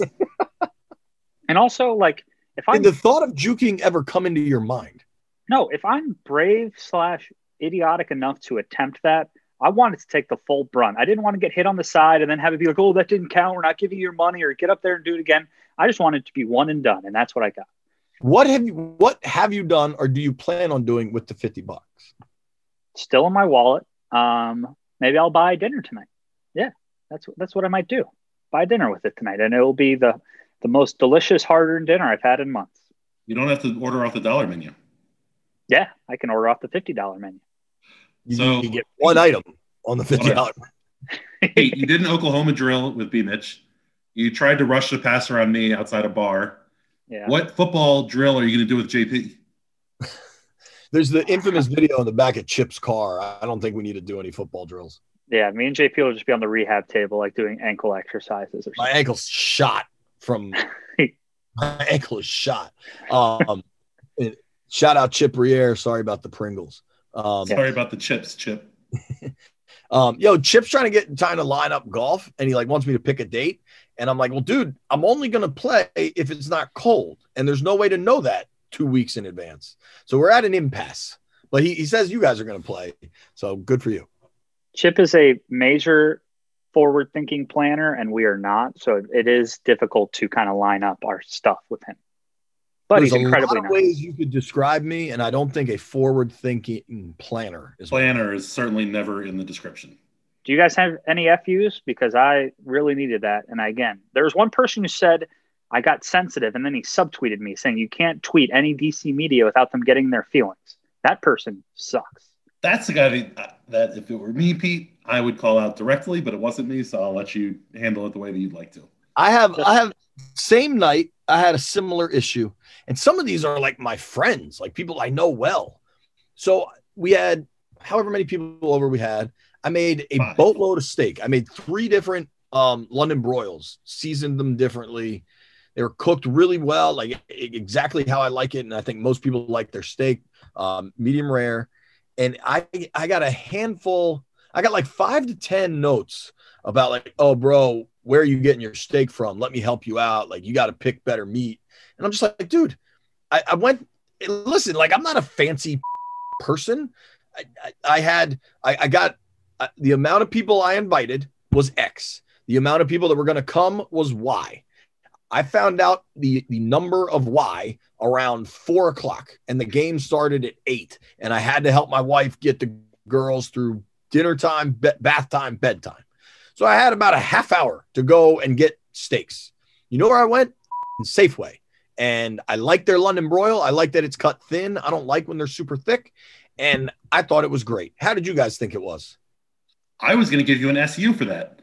And also, like, if I'm Did the thought of juking ever come into your mind? no, if I'm brave slash idiotic enough to attempt that, I wanted to take the full brunt. I didn't want to get hit on the side and then have it be like, oh, that didn't count. We're not giving you your money, or get up there and do it again. I just wanted it to be one and done, and that's what I got. What have you what have you done or do you plan on doing with the fifty bucks? still in my wallet. Um, maybe I'll buy dinner tonight. Yeah, that's that's what I might do. Buy dinner with it tonight, and it will be the the most delicious hard-earned dinner I've had in months. You don't have to order off the dollar menu. Yeah, I can order off the fifty dollar menu. So you get one item on the fifty dollar. Hey, you did an Oklahoma drill with B. Mitch. You tried to rush the passer on me outside a bar. Yeah. What football drill are you going to do with J P? There's the infamous video in the back of Chip's car. I don't think we need to do any football drills. Yeah, me and J P will just be on the rehab table, like doing ankle exercises or something. My ankle's shot from my ankle is shot. Um, shout out Chip Riere. Sorry about the Pringles. Um, Sorry about the chips, Chip. um, yo, Chip's trying to get time to line up golf, and he like wants me to pick a date. And I'm like, well, dude, I'm only going to play if it's not cold. And there's no way to know that two weeks in advance. So we're at an impasse. But he, he says you guys are going to play. So good for you. Chip is a major forward-thinking planner, and we are not. So it is difficult to kind of line up our stuff with him. But There's he's incredibly a lot of nice. ways you could describe me, and I don't think a forward-thinking planner is. Planner is certainly never in the description. Do you guys have any F Us? Because I really needed that. And again, there was one person who said I got sensitive, and then he subtweeted me saying you can't tweet any D C media without them getting their feelings. That person sucks. That's the guy that, that if it were me, Pete, I would call out directly, but it wasn't me, so I'll let you handle it the way that you'd like to. I have, I have, same night, I had a similar issue. And some of these are like my friends, like people I know well. So we had however many people over we had. I made a Five. boatload of steak. I made three different um, London broils, seasoned them differently. They were cooked really well, like exactly how I like it. And I think most people like their steak, um, medium rare. And I, I got a handful, I got like five to ten notes about like, oh, bro, where are you getting your steak from? Let me help you out. Like, you got to pick better meat. And I'm just like, dude, I, I went, listen, like, I'm not a fancy person. I, I, I had, I, I got uh, the amount of people I invited was X. The amount of people that were going to come was Y. I found out the, the number of Y around four o'clock, and the game started at eight. And I had to help my wife get the girls through dinner time, be- bath time, bedtime. So I had about a half hour to go and get steaks. You know where I went? Safeway. And I like their London broil. I like that it's cut thin. I don't like when they're super thick. And I thought it was great. How did you guys think it was? I was going to give you an S U for that.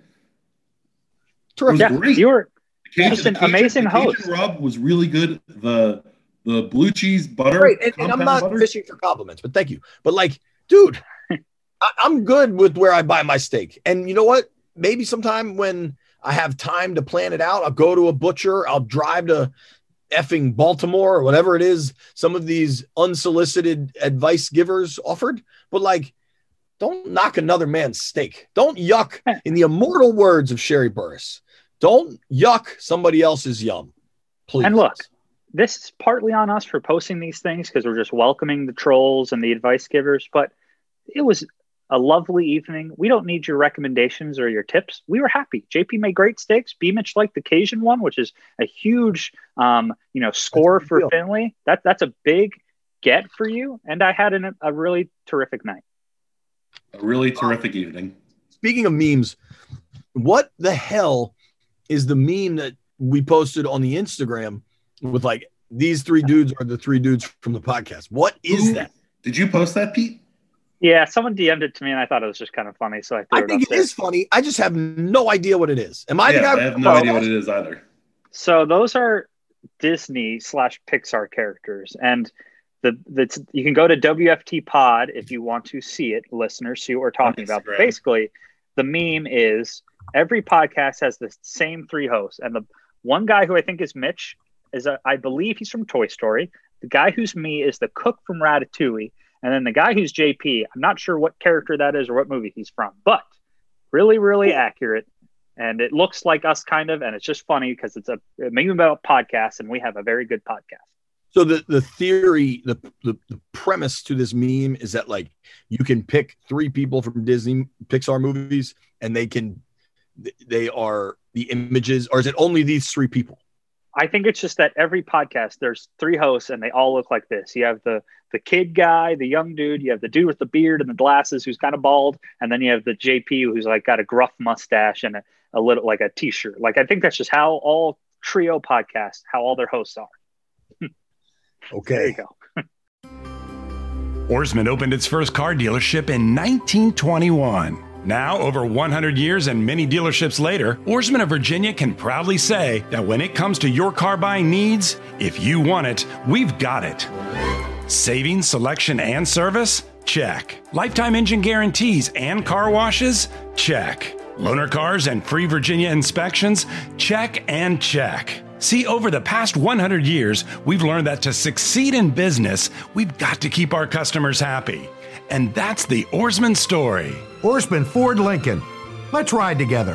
Terrific. Yeah, great. you were Cajun, just an the Cajun, amazing the Cajun host. rub was really good. The the blue cheese butter. Great. And, and I'm compound not butter. fishing for compliments, but thank you. But like, dude, I, I'm good with where I buy my steak. And you know what? Maybe sometime when I have time to plan it out, I'll go to a butcher. I'll drive to effing Baltimore or whatever it is. Some of these unsolicited advice givers offered, but like, don't knock another man's steak. Don't yuck, in the immortal words of Sherry Burris, don't yuck somebody else's yum. Please. And look, this is partly on us for posting these things because we're just welcoming the trolls and the advice givers, but it was a lovely evening. We don't need your recommendations or your tips. We were happy. J P made great steaks. B Mitch liked the Cajun one, which is a huge, um, you know, score for deal. Finley. That that's a big get for you. And I had an, a really terrific night. A really terrific evening. Speaking of memes, what the hell is the meme that we posted on the Instagram with like these three dudes are the three dudes from the podcast? What is Ooh, that? Did you post that, Pete? Yeah, someone D M'd it to me, and I thought it was just kind of funny, so I threw I it think up it there. is funny. I just have no idea what it is. Am I yeah, the guy? I have no Oh, idea what it is either. So those are Disney slash Pixar characters, and the the you can go to W F T Pod if you want to see it, listeners, see what we're talking about. But Instagram. basically, the meme is every podcast has the same three hosts, and the one guy who I think is Mitch is a, I believe he's from Toy Story. The guy who's me is the cook from Ratatouille. And then the guy who's J P, I'm not sure what character that is or what movie he's from, but really, really accurate. And it looks like us kind of, and it's just funny because it's a meme about podcasts, and we have a very good podcast. So the, the theory, the, the the premise to this meme is that like you can pick three people from Disney Pixar movies, and they can they are the images, or is it only these three people? I think it's just that every podcast, there's three hosts and they all look like this. You have the the kid guy, the young dude, you have the dude with the beard and the glasses who's kind of bald, and then you have the J P who's like got a gruff mustache and a, a little like a t-shirt. Like I think that's just how all trio podcasts, how all their hosts are. Okay. There you go. Ourisman opened its first car dealership in nineteen twenty-one. Now, over one hundred years and many dealerships later, Ourisman of Virginia can proudly say that when it comes to your car buying needs, if you want it, we've got it. Savings, selection, and service? Check. Lifetime engine guarantees and car washes? Check. Loaner cars and free Virginia inspections? Check and check. See, over the past one hundred years, we've learned that to succeed in business, we've got to keep our customers happy. And that's the Ourisman story. Ourisman Ford Lincoln. Let's ride together.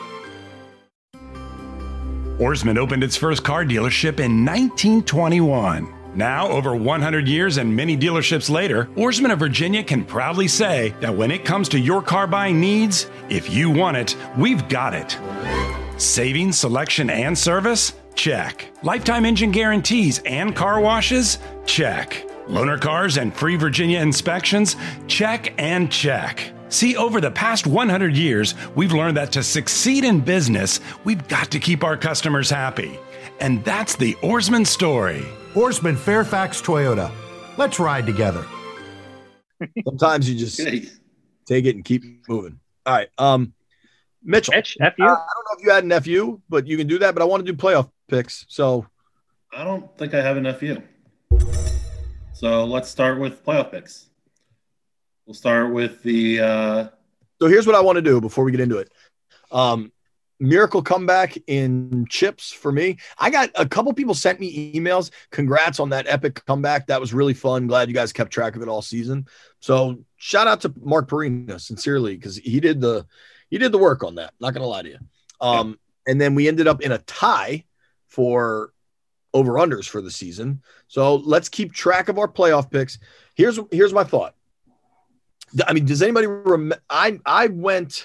Ourisman opened its first car dealership in nineteen twenty-one. Now, over one hundred years and many dealerships later, Ourisman of Virginia can proudly say that when it comes to your car buying needs, if you want it, we've got it. Savings, selection, and service? Check. Lifetime engine guarantees and car washes? Check. Loaner cars and free Virginia inspections? Check and check. See, over the past one hundred years, we've learned that to succeed in business, we've got to keep our customers happy. And that's the Ourisman story. Ourisman Fairfax Toyota. Let's ride together. Sometimes you just take it and keep moving. All right. Um, Mitchell. Mitch, F U? Uh, I don't know if you had an F U, but you can do that. But I want to do playoff picks. So I don't think I have an F U. So let's start with playoff picks. We'll start with the. Uh... So here's what I want to do before we get into it. Um, miracle comeback in chips for me. I got a couple people sent me emails. Congrats on that epic comeback. That was really fun. Glad you guys kept track of it all season. So shout out to Mark Perino, sincerely, because he did the he did the work on that. Not gonna lie to you. Um, yeah. And then we ended up in a tie for over-unders for the season. So let's keep track of our playoff picks. Here's here's my thought. I mean, does anybody remember? I I went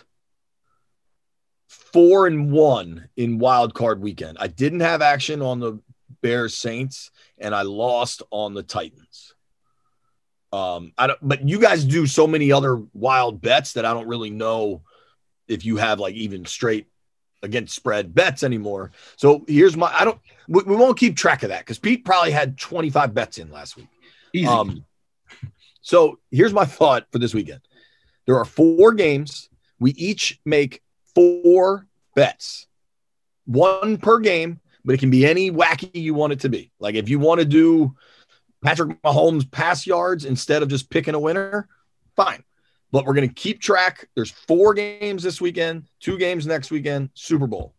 four and one in wild card weekend. I didn't have action on the Bears Saints, and I lost on the Titans. Um, I don't. But you guys do so many other wild bets that I don't really know if you have like even straight against spread bets anymore. So here's my, I don't, we, we won't keep track of that because Pete probably had twenty-five bets in last week. Easy. Um, so here's my thought for this weekend. There are four games. We each make four bets, one per game, but it can be any wacky you want it to be. Like if you want to do Patrick Mahomes pass yards instead of just picking a winner, fine. But we're going to keep track. There's four games this weekend, two games next weekend, Super Bowl.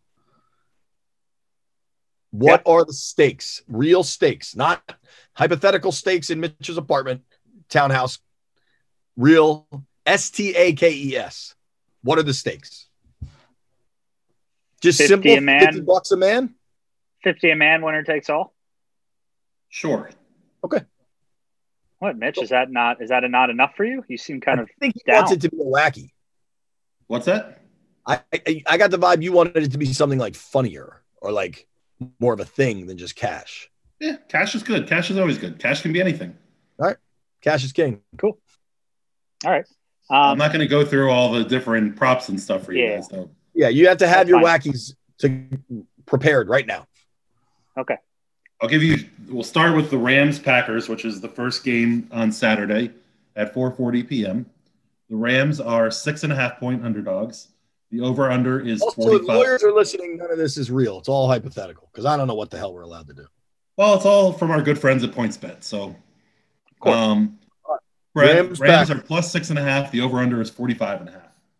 What yep. are the stakes? Real stakes, not hypothetical stakes in Mitch's apartment, townhouse. Real S T A K E S. What are the stakes? Just simple a man, fifty bucks a man? fifty a man, winner takes all? Sure. Okay. What, Mitch? Is that not is that a not enough for you? You seem kind I of think he down. wants it to be wacky. What's that? I, I I got the vibe you wanted it to be something like funnier or like more of a thing than just cash. Yeah, cash is good. Cash is always good. Cash can be anything. All right. Cash is king. Cool. All right. Um, I'm not going to go through all the different props and stuff for you yeah. guys. So. Yeah, you have to have That's your fine. wackies to prepared right now. Okay. I'll give you – we'll start with the Rams-Packers, which is the first game on Saturday at four forty p.m. The Rams are six and a half point underdogs. The over-under is also, forty-five. If lawyers are listening, none of this is real. It's all hypothetical because I don't know what the hell we're allowed to do. Well, it's all from our good friends at PointsBet. So, um, right. Rams, Rams are plus six and a half. The over-under is forty-five and a half.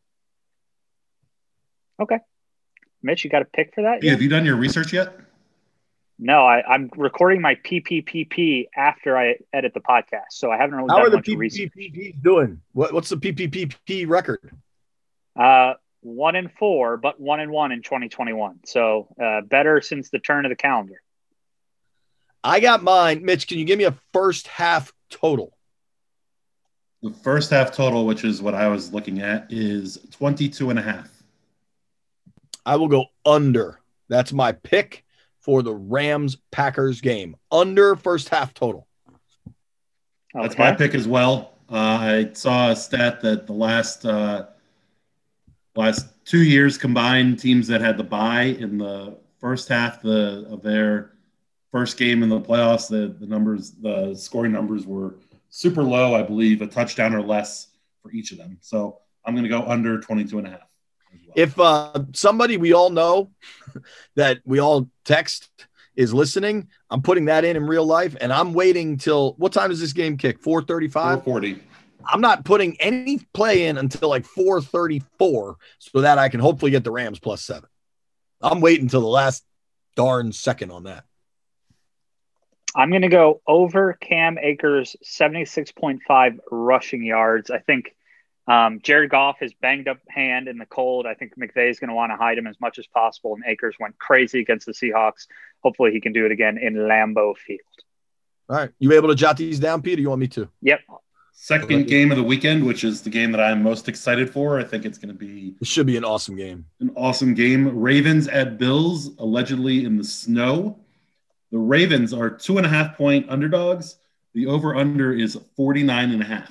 Okay. Mitch, you got a pick for that? Yeah, have you done your research yet? No, I, I'm recording my P P P P after I edit the podcast, so I haven't really How done are the much research. P P Ps doing? What, what's the P P P P record? Uh, one and four, but one and one in twenty twenty-one. So uh, better since the turn of the calendar. I got mine. Mitch, can you give me a first half total? The first half total, which is what I was looking at, is twenty-two and a half. I will go under. That's my pick for the Rams-Packers game. Under first half total. That's Okay. my pick as well. Uh, I saw a stat that the last uh, last two years combined, teams that had the bye in the first half the, of their first game in the playoffs, the, the numbers, the scoring numbers were super low, I believe, a touchdown or less for each of them. So I'm going to go under twenty-two and a half. Well. If uh, somebody we all know that we all text is listening, I'm putting that in in real life, and I'm waiting till – what time does this game kick? four thirty-five? four forty. I'm not putting any play in until like four thirty-four so that I can hopefully get the Rams plus seven. I'm waiting until the last darn second on that. I'm going to go over Cam Akers, seventy-six point five rushing yards. I think um, Jared Goff has banged up hand in the cold. I think McVay is going to want to hide him as much as possible, and Akers went crazy against the Seahawks. Hopefully he can do it again in Lambeau Field. All right. You able to jot these down, Peter? You want me to? Yep. Second game of the weekend, which is the game that I'm most excited for. I think it's going to be It should be an awesome game. an awesome game. Ravens at Bills, allegedly in the snow. The Ravens are two and a half point underdogs. The over-under is forty-nine and a half.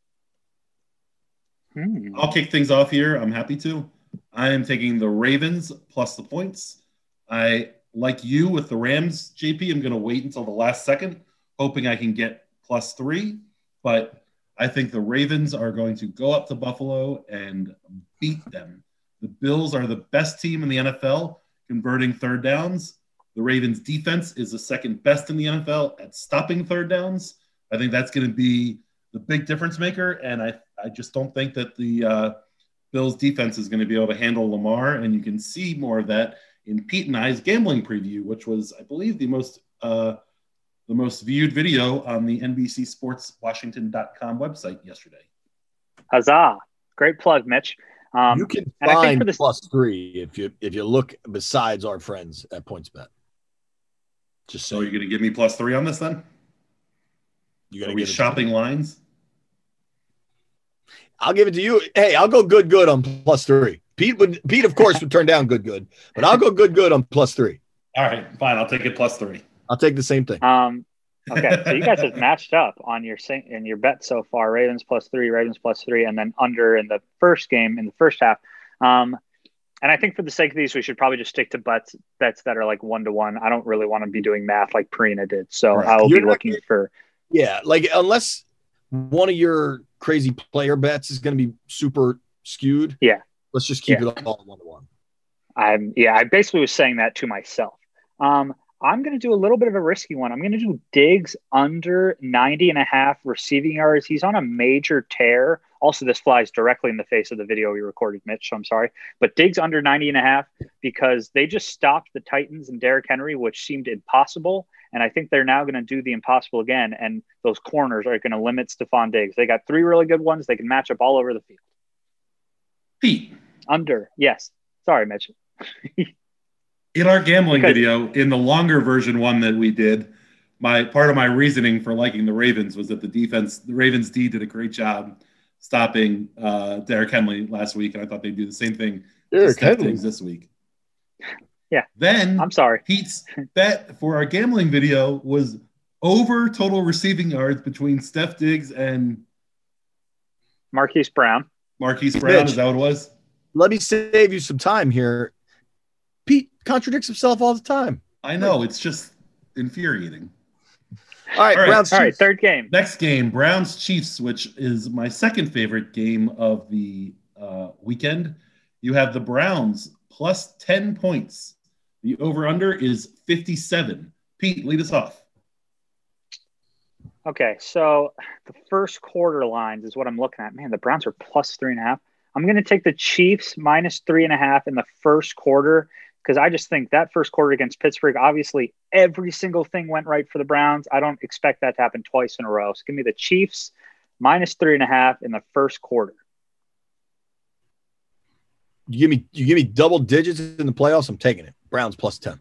Hmm. I'll kick things off here. I'm happy to. I am taking the Ravens plus the points. I, like you with the Rams, J P, I'm going to wait until the last second, hoping I can get plus three. But I think the Ravens are going to go up to Buffalo and beat them. The Bills are the best team in the N F L converting third downs. The Ravens defense is the second best in the N F L at stopping third downs. I think that's going to be the big difference maker. And I, I just don't think that the uh, Bills defense is going to be able to handle Lamar. And you can see more of that in Pete and I's gambling preview, which was, I believe, the most uh, the most viewed video on the N B C Sports Washington dot com website yesterday. Huzzah. Great plug, Mitch. Um, you can and I think find for this, plus three if you if you look besides our friends at PointsBet. Just so So you're going to give me plus three on this then? you Are gotta we give it to shopping me. lines? I'll give it to you. Hey, I'll go good good on plus three. Pete would Pete, of course, would turn down good good, but I'll go good good on plus three. All right, fine. I'll take it plus three. I'll take the same thing. um, okay, so you guys have matched up on your in your bet so far. Ravens plus three, Ravens plus three, and then under in the first game in the first half. Um, and I think for the sake of these, we should probably just stick to bets bets that are like one to one. I don't really want to be doing math like Perina did, so Right. I will You're be not looking getting- for. Yeah, like unless one of your crazy player bets is going to be super skewed. Yeah. Let's just keep Yeah. it all one to one. I'm yeah, I basically was saying that to myself. Um, I'm going to do a little bit of a risky one. I'm going to do Diggs under ninety and a half receiving yards. He's on a major tear. Also, this flies directly in the face of the video we recorded, Mitch, so I'm sorry. But Diggs under ninety and a half because they just stopped the Titans and Derrick Henry, which seemed impossible. And I think they're now going to do the impossible again. And those corners are going to limit Stephon Diggs. They got three really good ones. They can match up all over the field. Pete, Under, yes. Sorry, Mitch. in our gambling Because- video, in the longer version one that we did, my part of my reasoning for liking the Ravens was that the defense, the Ravens D did a great job stopping uh, Derrick Henry last week, and I thought they'd do the same thing to Derrick Steph Henry. Diggs this week. Yeah. Then I'm sorry. Pete's bet for our gambling video was over total receiving yards between Steph Diggs and Marquise Brown. Marquise Brown. Mitch. Is that what it was? Let me save you some time here. Pete contradicts himself all the time. I know. It's just infuriating. All right, All right, Browns All right, Chiefs. third game. Next game, Browns Chiefs, which is my second favorite game of the uh, weekend. You have the Browns plus ten points. The over-under is fifty-seven. Pete, lead us off. Okay, so the first quarter lines is what I'm looking at. Man, the Browns are plus three and a half. I'm going to take the Chiefs minus three and a half in the first quarter because I just think that first quarter against Pittsburgh, obviously every single thing went right for the Browns. I don't expect that to happen twice in a row. So give me the Chiefs minus three and a half in the first quarter. You give me you give me double digits in the playoffs. I'm taking it. Browns plus ten.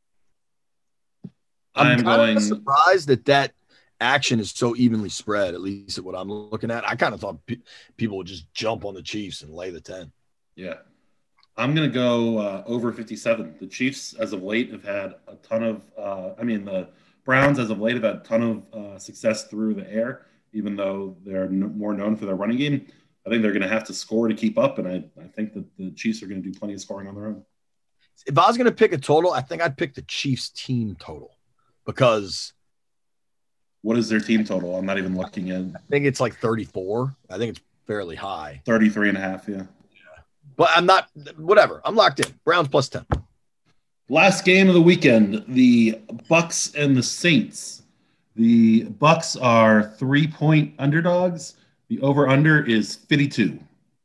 I'm, I'm kind going- of surprised that that action is so evenly spread. At least at what I'm looking at, I kind of thought pe- people would just jump on the Chiefs and lay the ten. Yeah. I'm going to go uh, over fifty-seven. The Chiefs, as of late, have had a ton of, uh, I mean, the Browns, as of late, have had a ton of uh, success through the air, even though they're n- more known for their running game. I think they're going to have to score to keep up, and I, I think that the Chiefs are going to do plenty of scoring on their own. If I was going to pick a total, I think I'd pick the Chiefs team total because. What is their team total? I'm not even looking at. I think it's like thirty-four. I think it's fairly high. thirty-three and a half, yeah. But I'm not, whatever. I'm locked in. Browns plus ten. Last game of the weekend, the Bucks and the Saints. The Bucks are three-point underdogs. The over-under is fifty-two.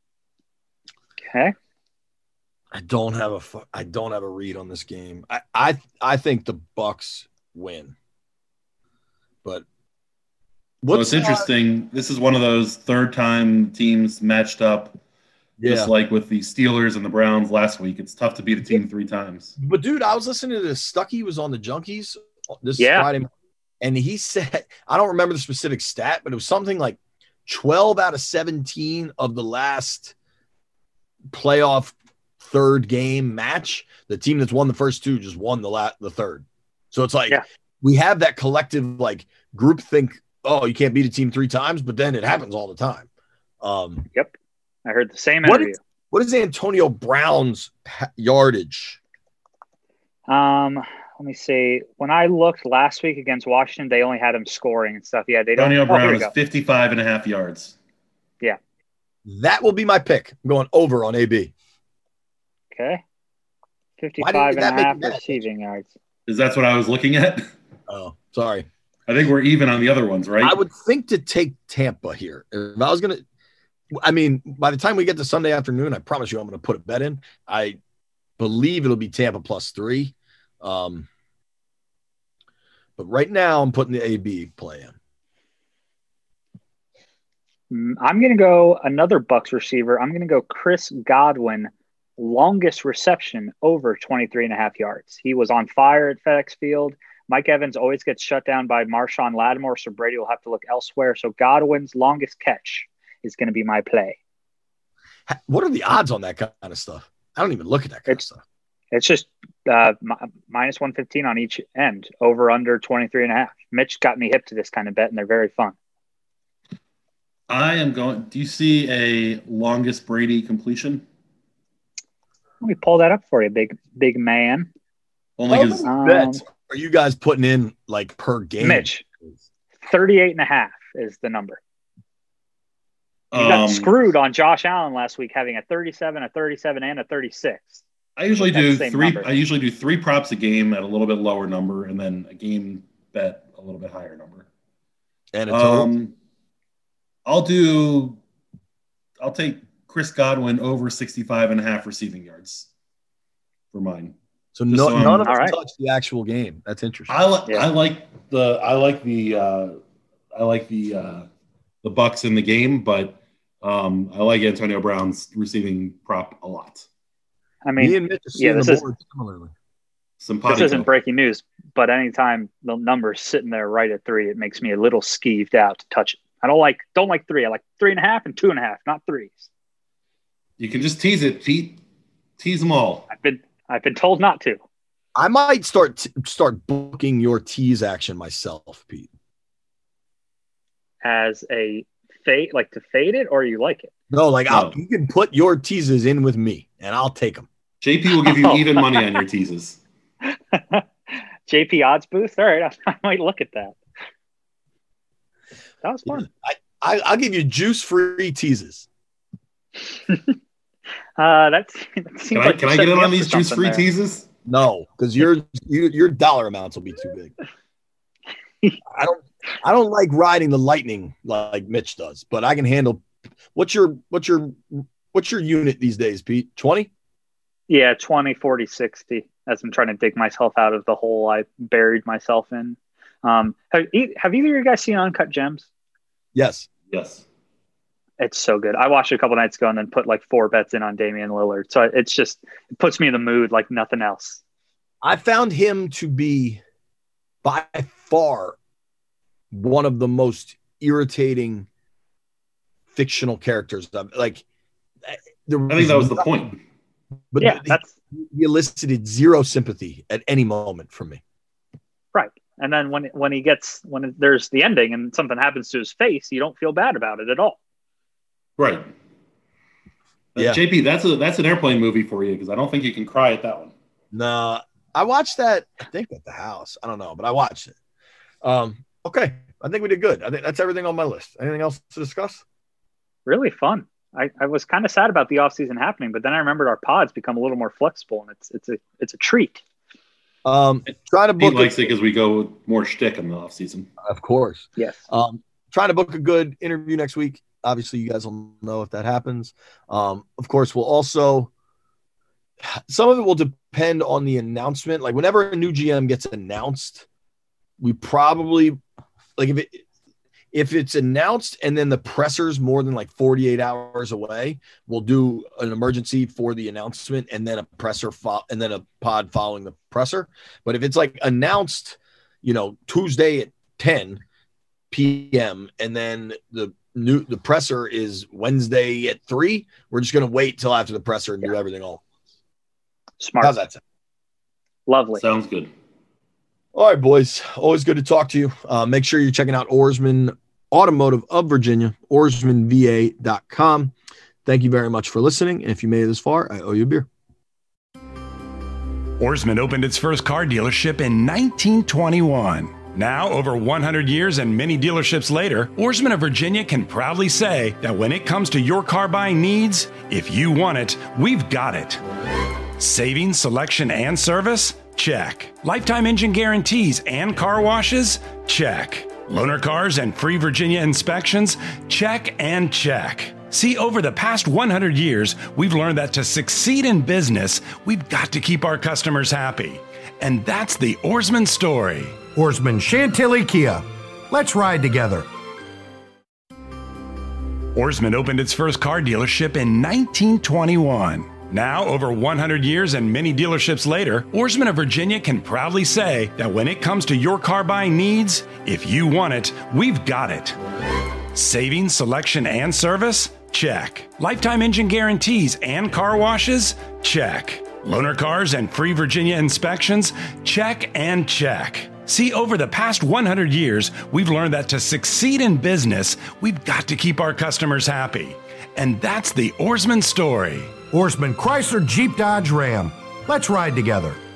Okay. I don't have a I don't have a read on this game. I I, I think the Bucks win. But what's so interesting, uh, this is one of those third-time teams matched up. Yeah. Just like with the Steelers and the Browns last week, it's tough to beat a team three times. But, dude, I was listening to this. Stuckey was on the Junkies this yeah. Friday, and he said, I don't remember the specific stat, but it was something like twelve out of seventeen of the last playoff third game match, the team that's won the first two just won the la- the third. So it's like yeah. we have that collective like group think, oh, you can't beat a team three times, but then it happens all the time. Um, yep. I heard the same what interview. Is, what is Antonio Brown's yardage? Um, let me see. When I looked last week against Washington, they only had him scoring and stuff. Yeah, they don't. Antonio oh, Brown is fifty-five and a half yards. Yeah. That will be my pick. I'm going over on A B. Okay. fifty-five and a half receiving yards. Is that what I was looking at? Oh, sorry. I think we're even on the other ones, right? I would think to take Tampa here. If I was going to, I mean, by the time we get to Sunday afternoon, I promise you I'm going to put a bet in. I believe it'll be Tampa plus three. Um, but right now I'm putting the A B play in. I'm going to go another Bucks receiver. I'm going to go Chris Godwin, longest reception over twenty-three and a half yards. He was on fire at FedEx Field. Mike Evans always gets shut down by Marshawn Lattimore, so Brady will have to look elsewhere. So Godwin's longest catch is going to be my play. What are the odds on that kind of stuff? I don't even look at that kind it's, of stuff. It's just uh, minus one fifteen on each end, over under twenty-three and a half. Mitch got me hip to this kind of bet, and they're very fun. I am going – do you see a longest Brady completion? Let me pull that up for you, big big man. Only because um, bets are you guys putting in like per game? Mitch, thirty-eight and a half is the number. You got um, screwed on Josh Allen last week, having a thirty-seven, a thirty-seven, and a thirty-six. I usually do three. Number. I usually do three props a game at a little bit lower number, and then a game bet a little bit higher number. And a total? Um, I'll do. I'll take Chris Godwin over sixty-five and a half receiving yards for mine. So, no, so none of us right. touch the actual game. That's interesting. I like. Yeah. I like the. I like the. Uh, I like the. Uh, the Bucks in the game, but um, I like Antonio Brown's receiving prop a lot. I mean, Me and Mitch yeah, this is similarly. This isn't breaking news, but anytime the number's sitting there right at three, it makes me a little skeeved out to touch it. I don't like don't like three. I like three and a half and two and a half, not threes. You can just tease it, Pete. Tease them all. I've been I've been told not to. I might start t- start booking your tease action myself, Pete. As a fade, like to fade it, or you like it? No, like No. I'll, you can put your teases in with me, and I'll take them. J P will give you Oh. even money on your teases. J P odds boost. All right, I, I might look at that. That was fun. I, I, I'll give you juice-free teases. Uh, that's, that seems Can I, like can you're I get setting in me on up these for juice free something there. teases? No, because your you, your dollar amounts will be too big. I don't I don't like riding the lightning like Mitch does, but I can handle. What's your what's your what's your unit these days, Pete? twenty? Yeah, twenty, forty, sixty. As I'm trying to dig myself out of the hole I buried myself in. Um, have, e- have either of you guys seen Uncut Gems? Yes. Yes. It's so good. I watched it a couple nights ago and then put like four bets in on Damian Lillard. So it's just, it puts me in the mood like nothing else. I found him to be by far one of the most irritating fictional characters. Like, there I think that was the point. But yeah, he, that's he elicited zero sympathy at any moment from me. right. And then when when he gets when there's the ending and something happens to his face, you don't feel bad about it at all. Right. Yeah. J P, that's a that's an airplane movie for you because I don't think you can cry at that one. Nah, I watched that. I think at the house. I don't know, but I watched it. Um. Okay, I think we did good. I think that's everything on my list. Anything else to discuss? Really fun. I, I was kind of sad about the offseason happening, but then I remembered our pods become a little more flexible, and it's it's a it's a treat. Um, try to book. He likes a, it because we go with more shtick in the offseason. Of course. Yes. Um, trying to book a good interview next week. Obviously, you guys will know if that happens. Um, of course, we'll also some of it will depend on the announcement. Like whenever a new G M gets announced, we probably like if it if it's announced and then the presser's more than like forty-eight hours away, we'll do an emergency for the announcement and then a presser fo- and then a pod following the presser. But if it's like announced, you know, Tuesday at ten p.m. and then the new the presser is Wednesday at three, we're just going to wait till after the presser and yeah. do everything all. Smart. How's that sound? Lovely. Sounds good. All right, boys. Always good to talk to you. Uh, make sure you're checking out Ourisman Automotive of Virginia, ourisman v a dot com. Thank you very much for listening. And if you made it this far, I owe you a beer. Ourisman opened its first car dealership in nineteen twenty-one. Now, over one hundred years and many dealerships later, Ourisman of Virginia can proudly say that when it comes to your car buying needs, if you want it, we've got it. Savings, selection, and service? Check. Lifetime engine guarantees and car washes? Check. Loaner cars and free Virginia inspections? Check and check. See, over the past one hundred years, we've learned that to succeed in business, we've got to keep our customers happy. And that's the Ourisman story. Ourisman Chantilly Kia. Let's ride together. Ourisman opened its first car dealership in nineteen twenty-one. Now, over one hundred years and many dealerships later, Ourisman of Virginia can proudly say that when it comes to your car buying needs, if you want it, we've got it. Savings, selection, and service? Check. Lifetime engine guarantees and car washes? Check. Loaner cars and free Virginia inspections? Check and check. See, over the past one hundred years, we've learned that to succeed in business, we've got to keep our customers happy. And that's the Ourisman story. Ourisman Chrysler Jeep Dodge Ram. Let's ride together.